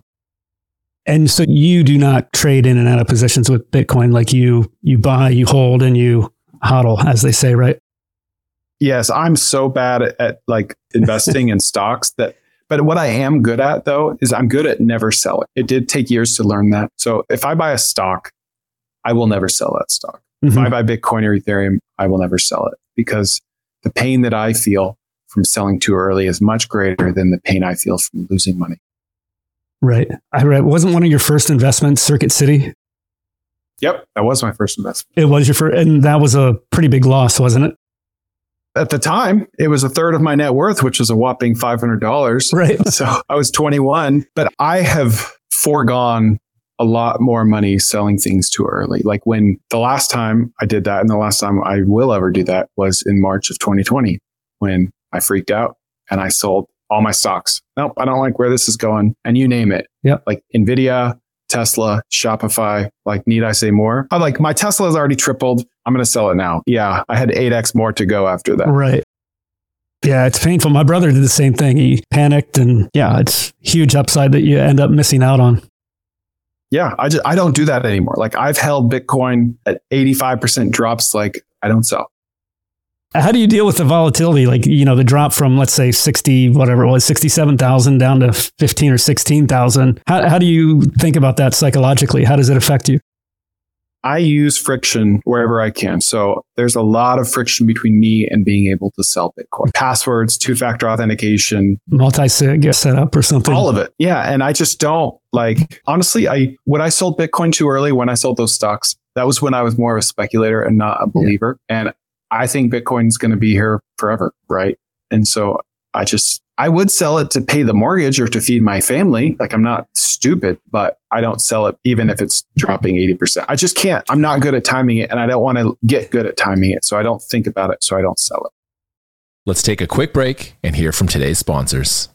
And so you do not trade in and out of positions with Bitcoin, like you you buy, you hold, and you hodl, as they say, right? Yes, I'm so bad at, at like investing in stocks that, but what I am good at though, is I'm good at never selling. It did take years to learn that. So if I buy a stock, I will never sell that stock. Mm-hmm. If I buy Bitcoin or Ethereum, I will never sell it because the pain that I feel from selling too early is much greater than the pain I feel from losing money. Right. I read, wasn't one of your first investments Circuit City? Yep. That was my first investment. It was your first, and that was a pretty big loss, wasn't it? At the time, it was a third of my net worth, which was a whopping five hundred dollars. Right. So I was twenty-one, but I have foregone a lot more money selling things too early. Like when the last time I did that and the last time I will ever do that was in March of twenty twenty when I freaked out and I sold all my stocks. Nope, I don't like where this is going. And you name it. Yeah. Like Nvidia, Tesla, Shopify. Like, need I say more? I'm like, my Tesla has already tripled. I'm going to sell it now. Yeah. I had eight X more to go after that. Right. Yeah. It's painful. My brother did the same thing. He panicked and yeah, it's huge upside that you end up missing out on. Yeah. I just, I don't do that anymore. Like I've held Bitcoin at eighty-five percent drops. Like I don't sell. How do you deal with the volatility? Like, you know, the drop from, let's say, sixty, whatever it was, sixty-seven thousand down to fifteen or sixteen thousand. How, how do you think about that psychologically? How does it affect you? I use friction wherever I can. So there's a lot of friction between me and being able to sell Bitcoin. Passwords, two-factor authentication. Multi-sig setup or something. All of it. Yeah. And I just don't like, honestly, I when I sold Bitcoin too early, when I sold those stocks, that was when I was more of a speculator and not a believer. Yeah. And I think Bitcoin is going to be here forever, right? And so I just, I would sell it to pay the mortgage or to feed my family. Like I'm not stupid, but I don't sell it even if it's dropping eighty percent. I just can't. I'm not good at timing it and I don't want to get good at timing it. So I don't think about it. So I don't sell it. Let's take a quick break and hear from today's sponsors.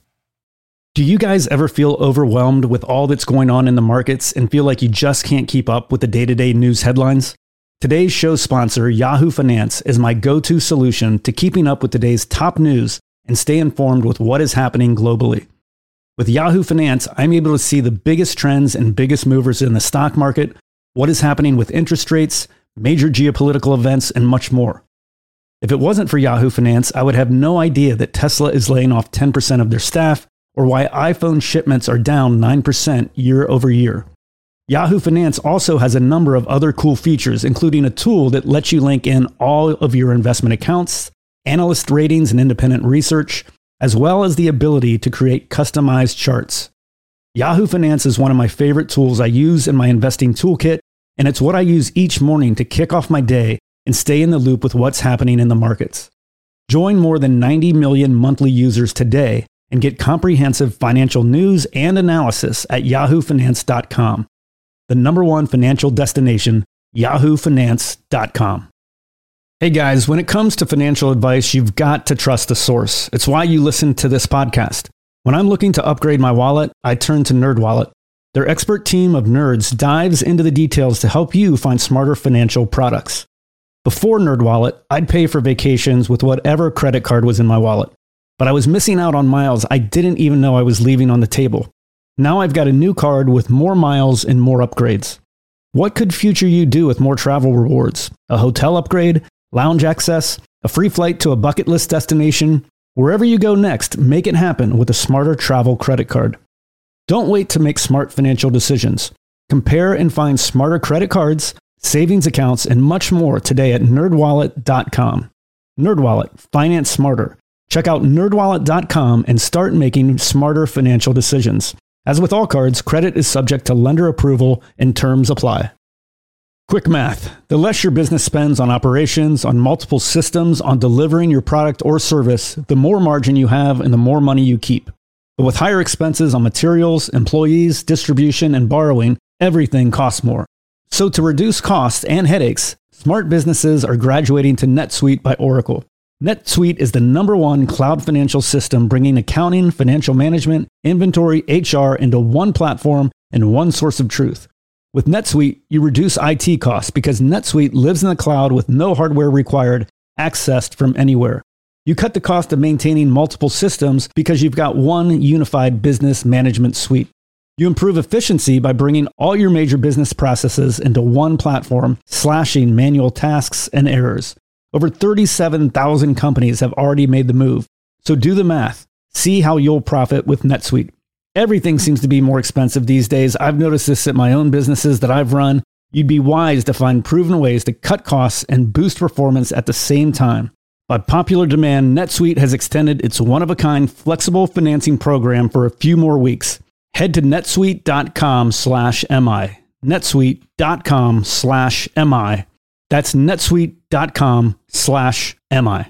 Do you guys ever feel overwhelmed with all that's going on in the markets and feel like you just can't keep up with the day-to-day news headlines? Today's show sponsor, Yahoo Finance, is my go-to solution to keeping up with today's top news and stay informed with what is happening globally. With Yahoo Finance, I'm able to see the biggest trends and biggest movers in the stock market, what is happening with interest rates, major geopolitical events, and much more. If it wasn't for Yahoo Finance, I would have no idea that Tesla is laying off ten percent of their staff or why iPhone shipments are down nine percent year over year. Yahoo Finance also has a number of other cool features, including a tool that lets you link in all of your investment accounts, analyst ratings and independent research, as well as the ability to create customized charts. Yahoo Finance is one of my favorite tools I use in my investing toolkit, and it's what I use each morning to kick off my day and stay in the loop with what's happening in the markets. Join more than ninety million monthly users today and get comprehensive financial news and analysis at yahoo finance dot com. The number one financial destination, yahoo finance dot com. Hey guys, when it comes to financial advice, you've got to trust the source. It's why you listen to this podcast. When I'm looking to upgrade my wallet, I turn to NerdWallet. Their expert team of nerds dives into the details to help you find smarter financial products. Before NerdWallet, I'd pay for vacations with whatever credit card was in my wallet, but I was missing out on miles I didn't even know I was leaving on the table. Now I've got a new card with more miles and more upgrades. What could future you do with more travel rewards? A hotel upgrade? Lounge access, a free flight to a bucket list destination? Wherever you go next, make it happen with a smarter travel credit card. Don't wait to make smart financial decisions. Compare and find smarter credit cards, savings accounts, and much more today at nerd wallet dot com. NerdWallet, finance smarter. Check out nerd wallet dot com and start making smarter financial decisions. As with all cards, credit is subject to lender approval and terms apply. Quick math. The less your business spends on operations, on multiple systems, on delivering your product or service, the more margin you have and the more money you keep. But with higher expenses on materials, employees, distribution, and borrowing, everything costs more. So to reduce costs and headaches, smart businesses are graduating to NetSuite by Oracle. NetSuite is the number one cloud financial system bringing accounting, financial management, inventory, H R into one platform and one source of truth. With NetSuite, you reduce I T costs because NetSuite lives in the cloud with no hardware required, accessed from anywhere. You cut the cost of maintaining multiple systems because you've got one unified business management suite. You improve efficiency by bringing all your major business processes into one platform, slashing manual tasks and errors. Over thirty-seven thousand companies have already made the move. So do the math. See how you'll profit with NetSuite. Everything seems to be more expensive these days. I've noticed this at my own businesses that I've run. You'd be wise to find proven ways to cut costs and boost performance at the same time. By popular demand, NetSuite has extended its one-of-a-kind flexible financing program for a few more weeks. Head to netsuite dot com slash M I. netsuite dot com slash M I. That's netsuite dot com slash M I.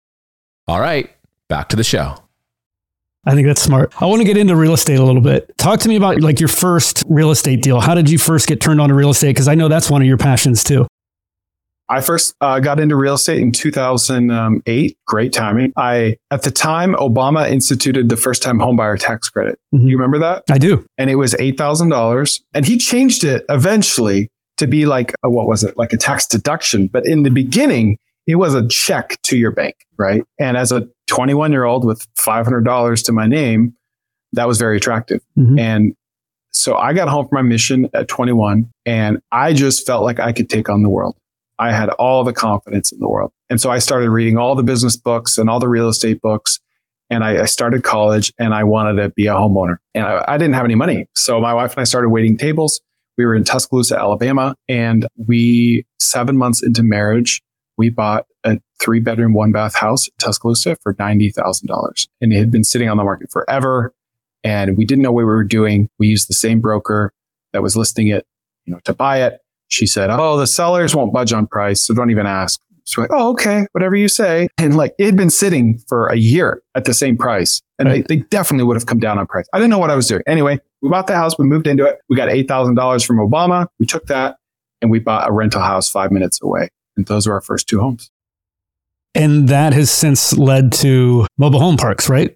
All right, back to the show. I think that's smart. I want to get into real estate a little bit. Talk to me about like your first real estate deal. How did you first get turned on to real estate? Because I know that's one of your passions too. I first uh, got into real estate in two thousand eight. Great timing. I, at the time, Obama instituted the first time homebuyer tax credit. Mm-hmm. You remember that? I do. And it was eight thousand dollars. And he changed it eventually to be like, a, what was it? Like a tax deduction. But in the beginning, it was a check to your bank, right? And as a twenty-one year old with five hundred dollars to my name, that was very attractive. Mm-hmm. And so I got home from my mission at twenty-one and I just felt like I could take on the world. I had all the confidence in the world. And so I started reading all the business books and all the real estate books. And I, I started college and I wanted to be a homeowner. And I, I didn't have any money. So my wife and I started waiting tables. We were in Tuscaloosa, Alabama. And we, seven months into marriage, we bought a three bedroom, one bath house in Tuscaloosa for ninety thousand dollars. And it had been sitting on the market forever. And we didn't know what we were doing. We used the same broker that was listing it, you know, to buy it. She said, oh, the sellers won't budge on price. So don't even ask. So like, oh, okay, whatever you say. And like it had been sitting for a year at the same price. And right. they, they definitely would have come down on price. I didn't know what I was doing. Anyway, we bought the house. We moved into it. We got eight thousand dollars from Obama. We took that and we bought a rental house five minutes away. And those were our first two homes. And that has since led to mobile home parks, right?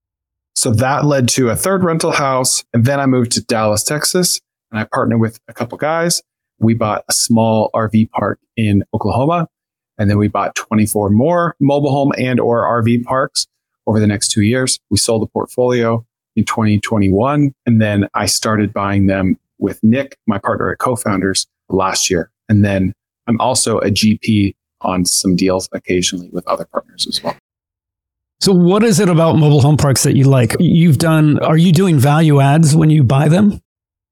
So that led to a third rental house. And then I moved to Dallas, Texas, and I partnered with a couple guys. We bought a small R V park in Oklahoma. And then we bought twenty-four more mobile home and or R V parks over the next two years. We sold the portfolio in twenty twenty-one. And then I started buying them with Nick, my partner at Co-Founders, last year. And then I'm also a G P on some deals occasionally with other partners as well. So what is it about mobile home parks that you like? You've done, are you doing value adds when you buy them?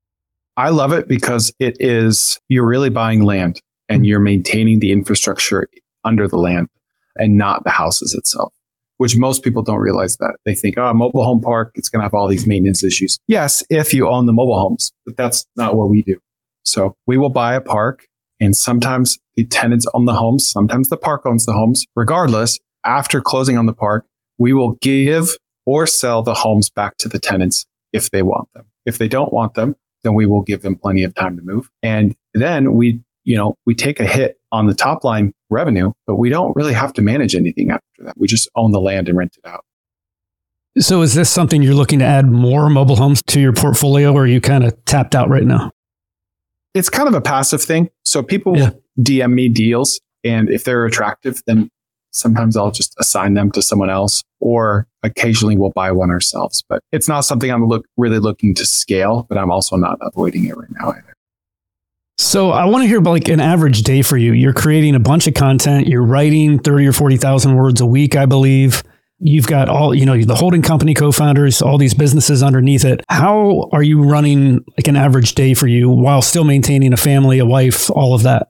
I love it because it is, you're really buying land and you're maintaining the infrastructure under the land and not the houses itself, which most people don't realize that. They think, oh, a mobile home park, it's going to have all these maintenance issues. Yes, if you own the mobile homes, but that's not what we do. So we will buy a park and sometimes the tenants own the homes. Sometimes the park owns the homes. Regardless, after closing on the park, we will give or sell the homes back to the tenants if they want them. If they don't want them, then we will give them plenty of time to move. And then we, you know, we take a hit on the top line revenue, but we don't really have to manage anything after that. We just own the land and rent it out. So is this something you're looking to add more mobile homes to your portfolio, or are you kind of tapped out right now? It's kind of a passive thing. So people yeah. D M me deals, and if they're attractive, then sometimes I'll just assign them to someone else, or occasionally we'll buy one ourselves. But it's not something I'm look, really looking to scale, but I'm also not avoiding it right now either. So I want to hear about like an average day for you. You're creating a bunch of content. You're writing thirty or forty thousand words a week, I believe. You've got all, you know, the holding company co-founders, all these businesses underneath it. How are you running like an average day for you while still maintaining a family, a wife, all of that?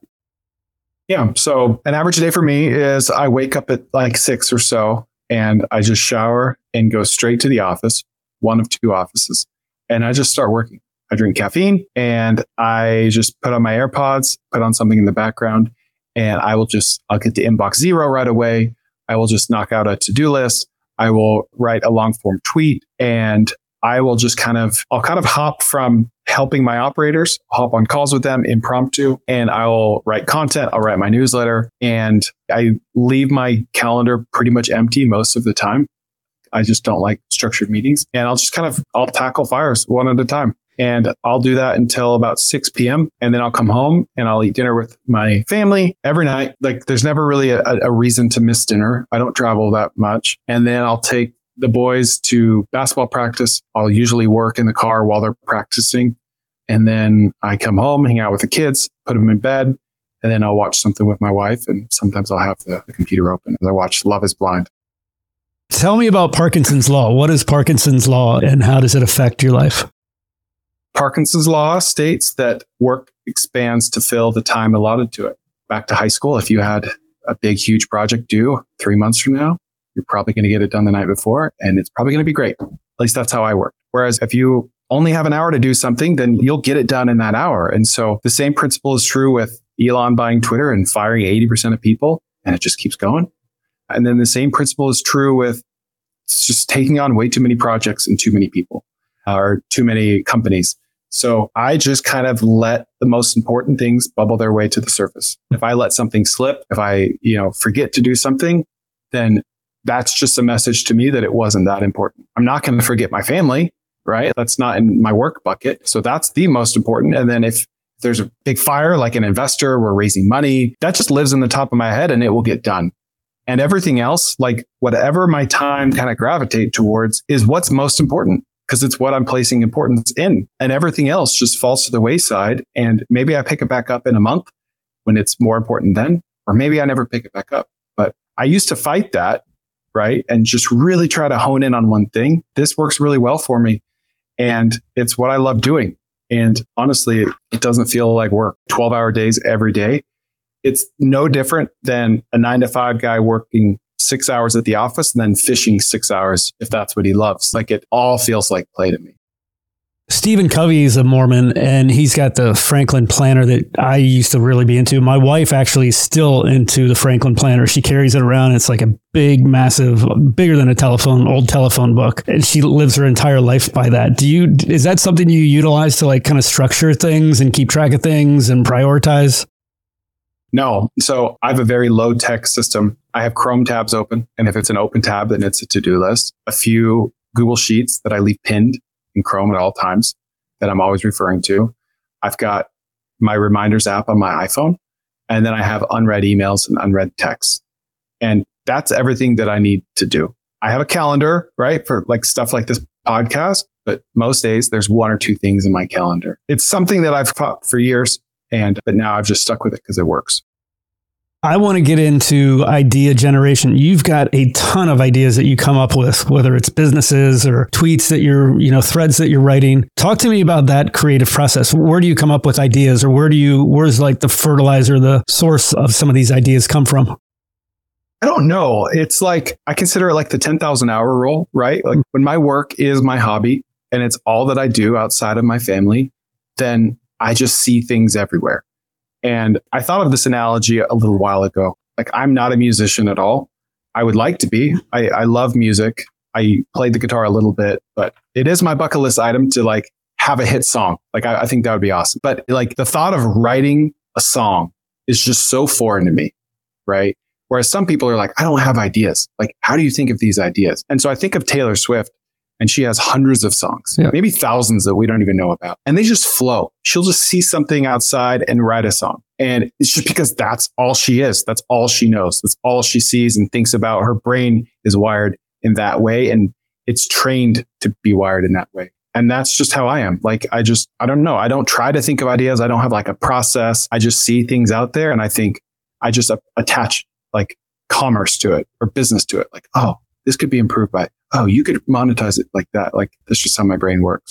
Yeah. So an average day for me is I wake up at like six or so and I just shower and go straight to the office, one of two offices, and I just start working. I drink caffeine and I just put on my AirPods, put on something in the background, and I will just, I'll get to inbox zero right away. I will just knock out a to-do list. I will write a long form tweet, and I will just kind of, I'll kind of hop from helping my operators, hop on calls with them impromptu, and I'll write content. I'll write my newsletter, and I leave my calendar pretty much empty most of the time. I just don't like structured meetings, and I'll just kind of, I'll tackle fires one at a time. And I'll do that until about six p.m. And then I'll come home and I'll eat dinner with my family every night. Like there's never really a, a reason to miss dinner. I don't travel that much. And then I'll take the boys to basketball practice. I'll usually work in the car while they're practicing. And then I come home, hang out with the kids, put them in bed, and then I'll watch something with my wife. And sometimes I'll have the, the computer open as I watch Love is Blind. Tell me about Parkinson's Law. What is Parkinson's Law and how does it affect your life? Parkinson's Law states that work expands to fill the time allotted to it. Back to high school, if you had a big, huge project due three months from now, you're probably going to get it done the night before, and it's probably going to be great. At least that's how I work. Whereas if you only have an hour to do something, then you'll get it done in that hour. And so the same principle is true with Elon buying Twitter and firing eighty percent of people, and it just keeps going. And then the same principle is true with just taking on way too many projects and too many people or too many companies. So I just kind of let the most important things bubble their way to the surface. If I let something slip, if I, you know, forget to do something, then that's just a message to me that it wasn't that important. I'm not going to forget my family, right? That's not in my work bucket. So that's the most important. And then if there's a big fire, like an investor, we're raising money, that just lives in the top of my head and it will get done. And everything else, like whatever my time kind of gravitate towards is what's most important. Because it's what I'm placing importance in, and everything else just falls to the wayside. And maybe I pick it back up in a month when it's more important then, or maybe I never pick it back up. But I used to fight that, right? And just really try to hone in on one thing. This works really well for me. And it's what I love doing. And honestly, it doesn't feel like work. twelve hour days every day. It's no different than a nine to five guy working six hours at the office and then fishing six hours if that's what he loves. Like it all feels like play to me. Stephen Covey is a Mormon, and he's got the Franklin Planner that I used to really be into. My wife actually is still into the Franklin Planner. She carries it around. It's like a big, massive, bigger than a telephone, old telephone book. And she lives her entire life by that. Do you, is that something you utilize to like kind of structure things and keep track of things and prioritize? No. So I have a very low tech system. I have Chrome tabs open. And if it's an open tab, then it's a to-do list. A few Google Sheets that I leave pinned in Chrome at all times that I'm always referring to. I've got my reminders app on my iPhone, and then I have unread emails and unread texts. And that's everything that I need to do. I have a calendar, right? For like stuff like this podcast, but most days there's one or two things in my calendar. It's something that I've taught for years, and but now I've just stuck with it because it works. I want to get into idea generation. You've got a ton of ideas that you come up with, whether it's businesses or tweets that you're, you know, threads that you're writing. Talk to me about that creative process. Where do you come up with ideas, or where do you, where's like the fertilizer, the source of some of these ideas come from? I don't know. It's like, I consider it like the ten thousand hour rule, right? Like when my work is my hobby and it's all that I do outside of my family, then I just see things everywhere. And I thought of this analogy a little while ago. Like, I'm not a musician at all. I would like to be. I, I love music. I played the guitar a little bit, but it is my bucket list item to like have a hit song. Like, I, I think that would be awesome. But like the thought of writing a song is just so foreign to me, right? Whereas some people are like, I don't have ideas. Like, how do you think of these ideas? And so I think of Taylor Swift, and she has hundreds of songs, yeah. maybe thousands that we don't even know about. And they just flow. She'll just see something outside and write a song. And it's just because that's all she is. That's all she knows. That's all she sees and thinks about. Her brain is wired in that way. And it's trained to be wired in that way. And that's just how I am. Like, I just, I don't know. I don't try to think of ideas. I don't have like a process. I just see things out there. And I think I just attach like commerce to it or business to it. Like, oh, this could be improved by, oh, you could monetize it like that. Like, that's just how my brain works.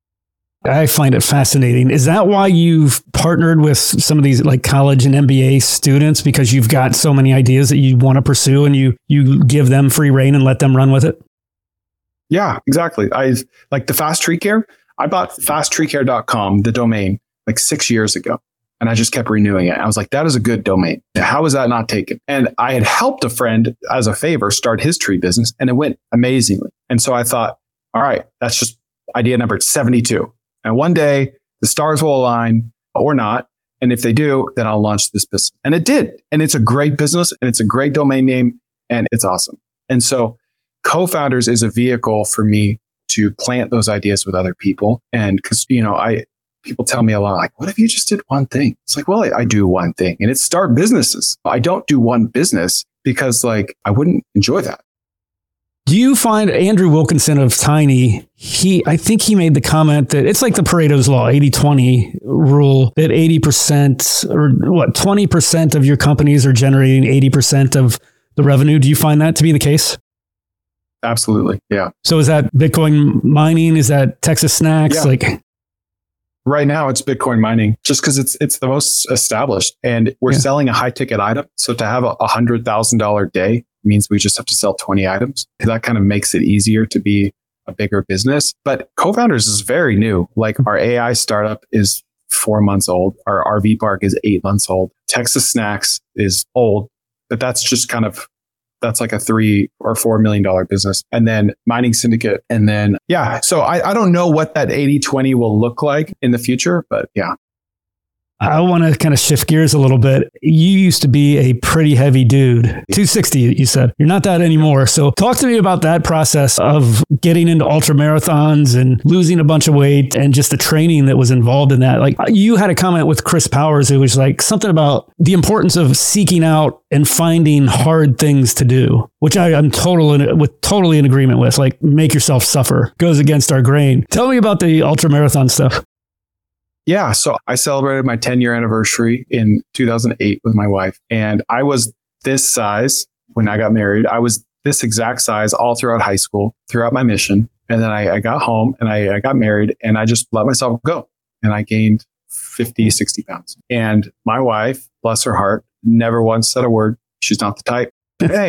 I find it fascinating. Is that why you've partnered with some of these like college and M B A students? Because you've got so many ideas that you want to pursue and you you give them free rein and let them run with it? Yeah, exactly. I like the Fast Tree Care. I bought fast tree care dot com, the domain, like six years ago. And I just kept renewing it. I was like, that is a good domain. How is that not taken? And I had helped a friend as a favor start his tree business, and it went amazingly. And so I thought, all right, that's just idea number seventy-two. And one day the stars will align or not. And if they do, then I'll launch this business. And it did. And it's a great business and it's a great domain name and it's awesome. And so Co-Founders is a vehicle for me to plant those ideas with other people. And because, you know, I, people tell me a lot, like, what if you just did one thing? It's like, well, I, I do one thing, and it's start businesses. I don't do one business because like, I wouldn't enjoy that. Do you find Andrew Wilkinson of Tiny, he, I think he made the comment that it's like the Pareto's law, eighty twenty rule, that eighty percent or what, twenty percent of your companies are generating eighty percent of the revenue. Do you find that to be the case? Absolutely. Yeah. So is that Bitcoin mining? Is that Texas Snacks? Yeah. Like, right now it's Bitcoin mining just because it's it's the most established, and we're yeah. selling a high ticket item. So to have a one hundred thousand dollars day means we just have to sell twenty items. That kind of makes it easier to be a bigger business. But Co-Founders is very new. Like, our A I startup is four months old. Our R V park is eight months old. Texas Snacks is old, but that's just kind of, that's like a three or four million dollar business. And then Mining Syndicate. And then, yeah. So I, I don't know what that eighty twenty will look like in the future, but yeah. I want to kind of shift gears a little bit. You used to be a pretty heavy dude, two sixty, you said. You're not that anymore. So talk to me about that process of getting into ultra marathons and losing a bunch of weight and just the training that was involved in that. Like, you had a comment with Chris Powers, who was like something about the importance of seeking out and finding hard things to do, which I, I'm total in, with totally in agreement with. Like, make yourself suffer, goes against our grain. Tell me about the ultra marathon stuff. Yeah. So I celebrated my ten year anniversary in two thousand eight with my wife. And I was this size when I got married. I was this exact size all throughout high school, throughout my mission. And then I, I got home and I, I got married, and I just let myself go. And I gained fifty, sixty pounds. And my wife, bless her heart, never once said a word. She's not the type. Hey,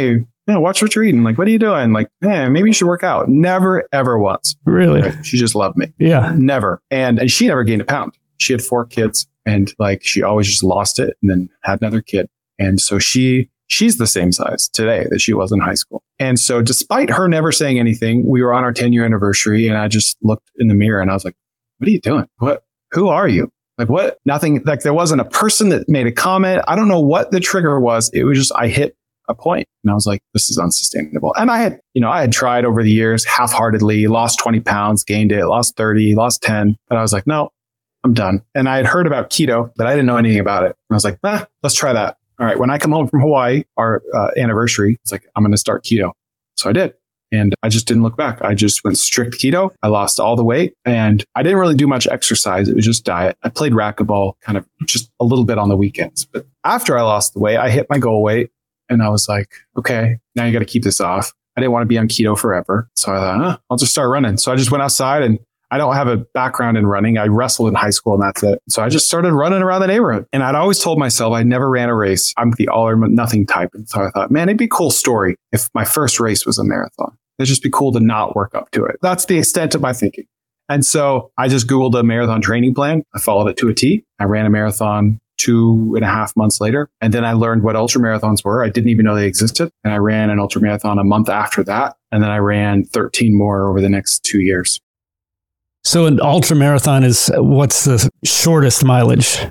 yeah, watch what you're eating. Like, what are you doing? Like, man, maybe you should work out. Never, ever once. Really? Right? She just loved me. Yeah. Never. And, and she never gained a pound. She had four kids and like, she always just lost it and then had another kid. And so she, she's the same size today that she was in high school. And so despite her never saying anything, we were on our ten year anniversary and I just looked in the mirror and I was like, what are you doing? What, who are you? Like what? Nothing. Like there wasn't a person that made a comment. I don't know what the trigger was. It was just, I hit a point and I was like, this is unsustainable. And I had, you know, I had tried over the years half-heartedly, lost twenty pounds, gained it, lost thirty, lost ten. But I was like, no, I'm done. And I had heard about keto, but I didn't know anything about it. And I was like, ah, let's try that. All right. When I come home from Hawaii, our uh, anniversary, it's like, I'm going to start keto. So I did. And I just didn't look back. I just went strict keto. I lost all the weight and I didn't really do much exercise. It was just diet. I played racquetball kind of just a little bit on the weekends. But after I lost the weight, I hit my goal weight and I was like, okay, now you got to keep this off. I didn't want to be on keto forever. So I thought, huh, I'll just start running. So I just went outside and I don't have a background in running. I wrestled in high school and that's it. So I just started running around the neighborhood. And I'd always told myself I never ran a race. I'm the all or nothing type. And so I thought, man, it'd be a cool story if my first race was a marathon. It'd just be cool to not work up to it. That's the extent of my thinking. And so I just Googled a marathon training plan. I followed it to a T. I ran a marathon two and a half months later. And then I learned what ultra marathons were. I didn't even know they existed. And I ran an ultra marathon a month after that. And then I ran thirteen more over the next two years. So an ultra marathon is what's the shortest mileage?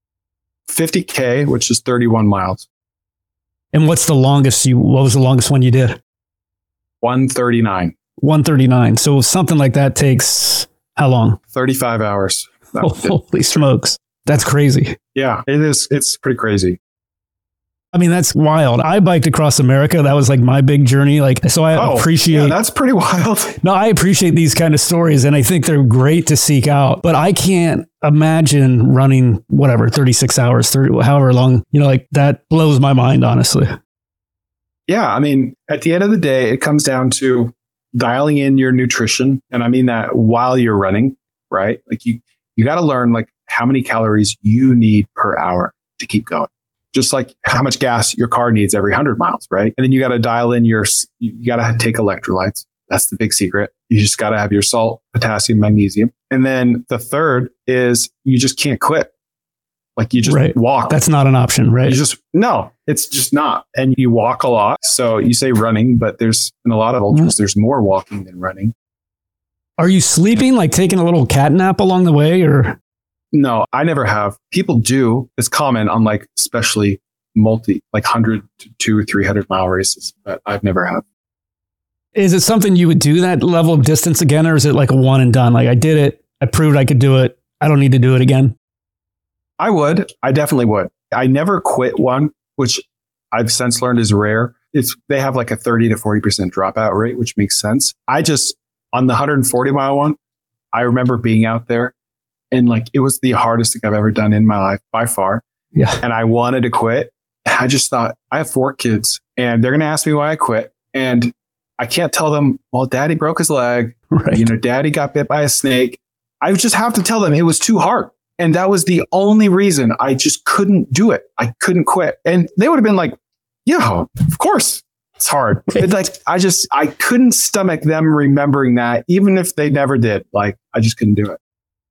fifty K, which is thirty-one miles. And what's the longest you, what was the longest one you did? one thirty-nine. one thirty-nine. So something like that takes how long? thirty-five hours. Oh, holy smokes. That's crazy. Yeah, it is. It's pretty crazy. I mean, that's wild. I biked across America. That was like my big journey. Like, so I oh, appreciate. Yeah, that's pretty wild. No, I appreciate these kind of stories and I think they're great to seek out, but I can't imagine running whatever, thirty-six hours, thirty, however long, you know, like that blows my mind, honestly. Yeah. I mean, at the end of the day, it comes down to dialing in your nutrition. And I mean that while you're running, right? Like you, you got to learn like how many calories you need per hour to keep going. Just like how much gas your car needs every hundred miles, right? And then you got to dial in your, you got to take electrolytes. That's the big secret. You just got to have your salt, potassium, magnesium. And then the third is you just can't quit. Like you just right. walk. That's not an option, right? You just, no, it's just not. And you walk a lot. So you say running, but there's in a lot of ultras, there's more walking than running. Are you sleeping, like taking a little cat nap along the way or? No, I never have. People do. It's common on like, especially multi, like one hundred to two or three hundred mile races, but I've never had. Is it something you would do that level of distance again? Or is it like a one and done? Like I did it. I proved I could do it. I don't need to do it again. I would. I definitely would. I never quit one, which I've since learned is rare. It's, they have like a thirty to forty percent dropout rate, which makes sense. I just, on the one hundred forty mile one, I remember being out there. And like, it was the hardest thing I've ever done in my life by far. Yeah. And I wanted to quit. I just thought, I have four kids and they're going to ask me why I quit. And I can't tell them, well, daddy broke his leg. Right. You know, daddy got bit by a snake. I just have to tell them it was too hard. And that was the only reason I just couldn't do it. I couldn't quit. And they would have been like, yeah, of course. It's hard. It's like, I just, I couldn't stomach them remembering that, even if they never did. Like, I just couldn't do it.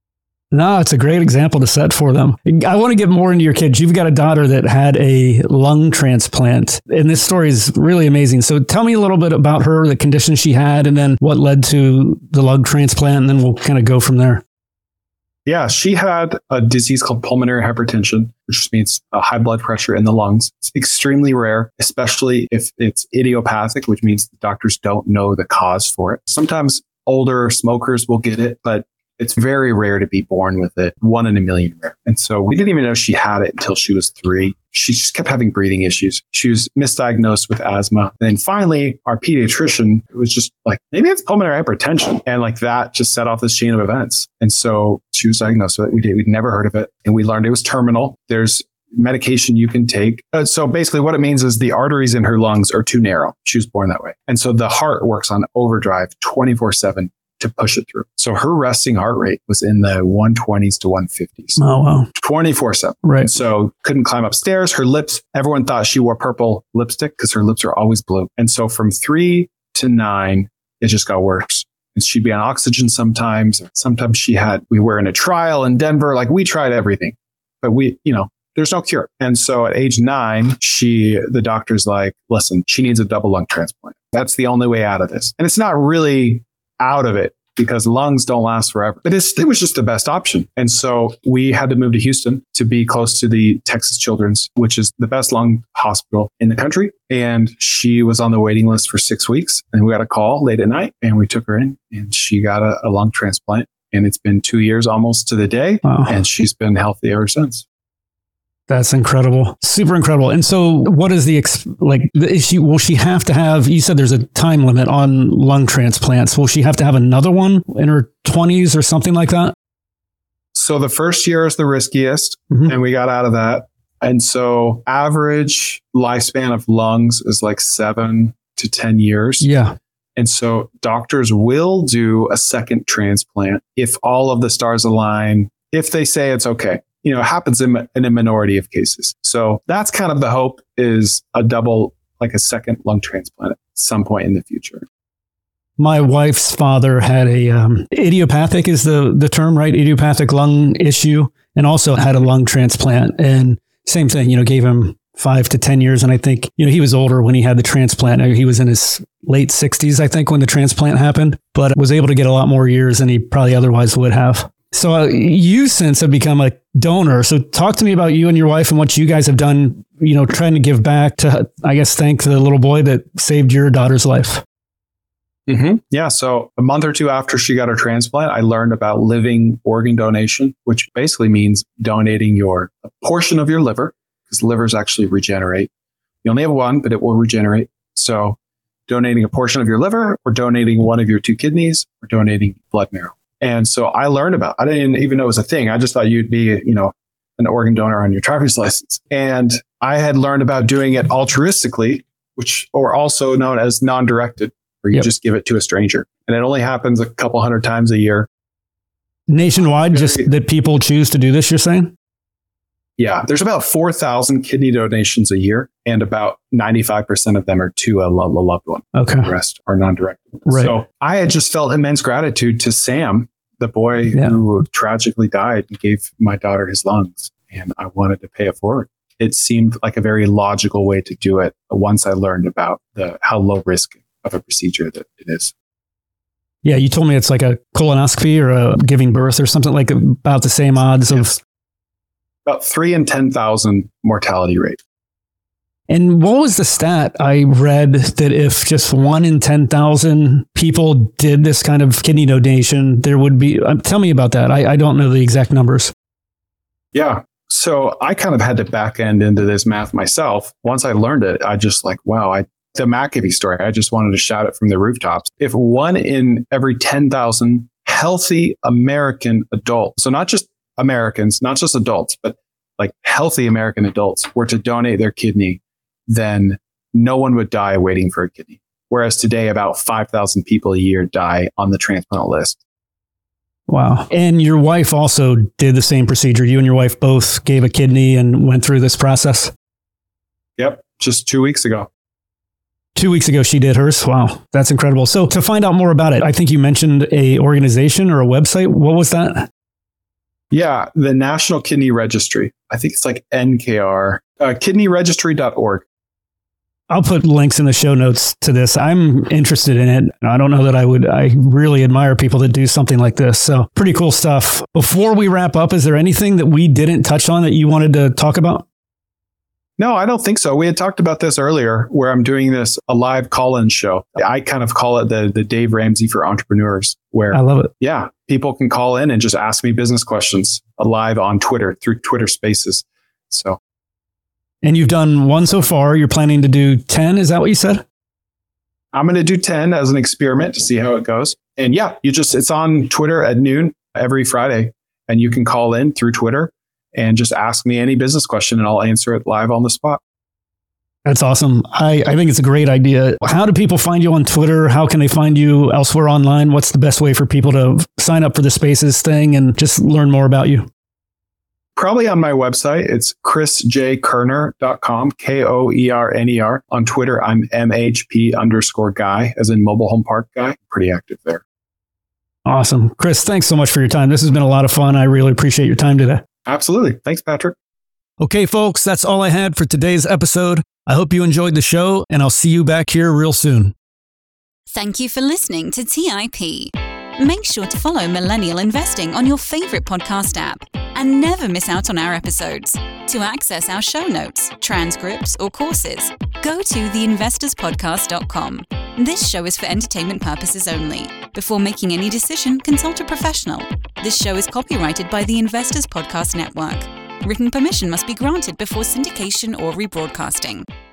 No, it's a great example to set for them. I want to get more into your kids. You've got a daughter that had a lung transplant, and this story is really amazing. So tell me a little bit about her, the condition she had, and then what led to the lung transplant, and then we'll kind of go from there. Yeah, she had a disease called pulmonary hypertension, which just means a high blood pressure in the lungs. It's extremely rare, especially if it's idiopathic, which means the doctors don't know the cause for it. Sometimes older smokers will get it, but it's very rare to be born with it, one in a million rare. And so we didn't even know she had it until she was three. She just kept having breathing issues. She was misdiagnosed with asthma. And then finally, our pediatrician was just like, maybe it's pulmonary hypertension. And like that just set off this chain of events. And so she was diagnosed with it. We did, we'd never heard of it. And we learned it was terminal. There's medication you can take. Uh, so basically what it means is the arteries in her lungs are too narrow. She was born that way. And so the heart works on overdrive twenty-four seven. to push it through. So her resting heart rate was in the one twenties to one fifties. Oh, wow. twenty-four seven. Right. So couldn't climb upstairs. Her lips, everyone thought she wore purple lipstick because her lips are always blue. And so from three to nine, it just got worse. And she'd be on oxygen sometimes. Sometimes she had, we were in a trial in Denver. Like we tried everything, but we, you know, there's no cure. And so at age nine, she, the doctor's like, listen, she needs a double lung transplant. That's the only way out of this. And it's not really out of it because lungs don't last forever, but it's, it was just the best option. And so we had to move to Houston to be close to the Texas Children's, which is the best lung hospital in the country. And she was on the waiting list for six weeks and we got a call late at night and we took her in and she got a, a lung transplant. And it's been two years almost to the day. Wow. And she's been healthy ever since. That's incredible. Super incredible. And so what is the, ex- like, is she, will she have to have, you said there's a time limit on lung transplants. Will she have to have another one in her twenties or something like that? So the first year is the riskiest mm-hmm. and we got out of that. And so average lifespan of lungs is like seven to ten years. Yeah. And so doctors will do a second transplant if all of the stars align, if they say it's okay. You know, it happens in, in a minority of cases. So that's kind of the hope is a double, like a second lung transplant at some point in the future. My wife's father had a um, idiopathic is the, the term, right? Idiopathic lung issue, and also had a lung transplant. And same thing, you know, gave him five to ten years. And I think, you know, he was older when he had the transplant. He was in his late sixties, I think, when the transplant happened, but was able to get a lot more years than he probably otherwise would have. So uh, you since have become a donor. So talk to me about you and your wife and what you guys have done, you know, trying to give back to, I guess, thank the little boy that saved your daughter's life. Mm-hmm. Yeah. So a month or two after she got her transplant, I learned about living organ donation, which basically means donating your a portion of your liver, because livers actually regenerate. You only have one, but it will regenerate. So donating a portion of your liver or donating one of your two kidneys or donating blood marrow. And so I learned about, I didn't even know it was a thing. I just thought you'd be, you know, an organ donor on your driver's license. And I had learned about doing it altruistically, which, or also known as non-directed, where you yep. just give it to a stranger. And it only happens a couple hundred times a year. Nationwide, just that people choose to do this, you're saying? Yeah. There's about four thousand kidney donations a year, and about ninety-five percent of them are to a, lo- a loved one. Okay. The rest are non-directed. Right. So I had just felt immense gratitude to Sam, the boy yeah. who tragically died and gave my daughter his lungs. And I wanted to pay it forward. It seemed like a very logical way to do it once I learned about the how low risk of a procedure that it is. Yeah, you told me it's like a colonoscopy or a giving birth or something, like about the same odds yes. of... About three in ten thousand mortality rate. And what was the stat I read that if just one in ten thousand people did this kind of kidney donation, there would be... Um, tell me about that. I, I don't know the exact numbers. Yeah. So I kind of had to back end into this math myself. Once I learned it, I just like, wow, I the McAfee story, I just wanted to shout it from the rooftops. If one in every ten thousand healthy American adults, so not just Americans, not just adults, but like healthy American adults were to donate their kidney, then no one would die waiting for a kidney. Whereas today, about five thousand people a year die on the transplant list. Wow. And your wife also did the same procedure. You and your wife both gave a kidney and went through this process? Yep. Just two weeks ago. Two weeks ago, she did hers. Wow. That's incredible. So to find out more about it, I think you mentioned a organization or a website. What was that? Yeah, the National Kidney Registry. I think it's like N K R, uh, kidney registry dot org. I'll put links in the show notes to this. I'm interested in it. I don't know that I would, I really admire people that do something like this. So pretty cool stuff. Before we wrap up, is there anything that we didn't touch on that you wanted to talk about? No, I don't think so. We had talked about this earlier where I'm doing this a live call-in show. I kind of call it the the Dave Ramsey for entrepreneurs, where I love it. Yeah, people can call in and just ask me business questions live on Twitter through Twitter Spaces. So, and you've done one so far. You're planning to do ten. Is that what you said? I'm going to do ten as an experiment to see how it goes. And yeah, you just it's on Twitter at noon every Friday, and you can call in through Twitter and just ask me any business question and I'll answer it live on the spot. That's awesome. I, I think it's a great idea. How do people find you on Twitter? How can they find you elsewhere online? What's the best way for people to sign up for the Spaces thing and just learn more about you? Probably on my website. It's chris j kerner dot com, K O E R N E R. On Twitter, I'm M H P underscore guy, as in mobile home park guy. Pretty active there. Awesome. Chris, thanks so much for your time. This has been a lot of fun. I really appreciate your time today. Absolutely. Thanks, Patrick. Okay, folks, that's all I had for today's episode. I hope you enjoyed the show, and I'll see you back here real soon. Thank you for listening to T I P. Make sure to follow Millennial Investing on your favorite podcast app and never miss out on our episodes. To access our show notes, transcripts, or courses, go to the investors podcast dot com. This show is for entertainment purposes only. Before making any decision, consult a professional. This show is copyrighted by the Investors Podcast Network. Written permission must be granted before syndication or rebroadcasting.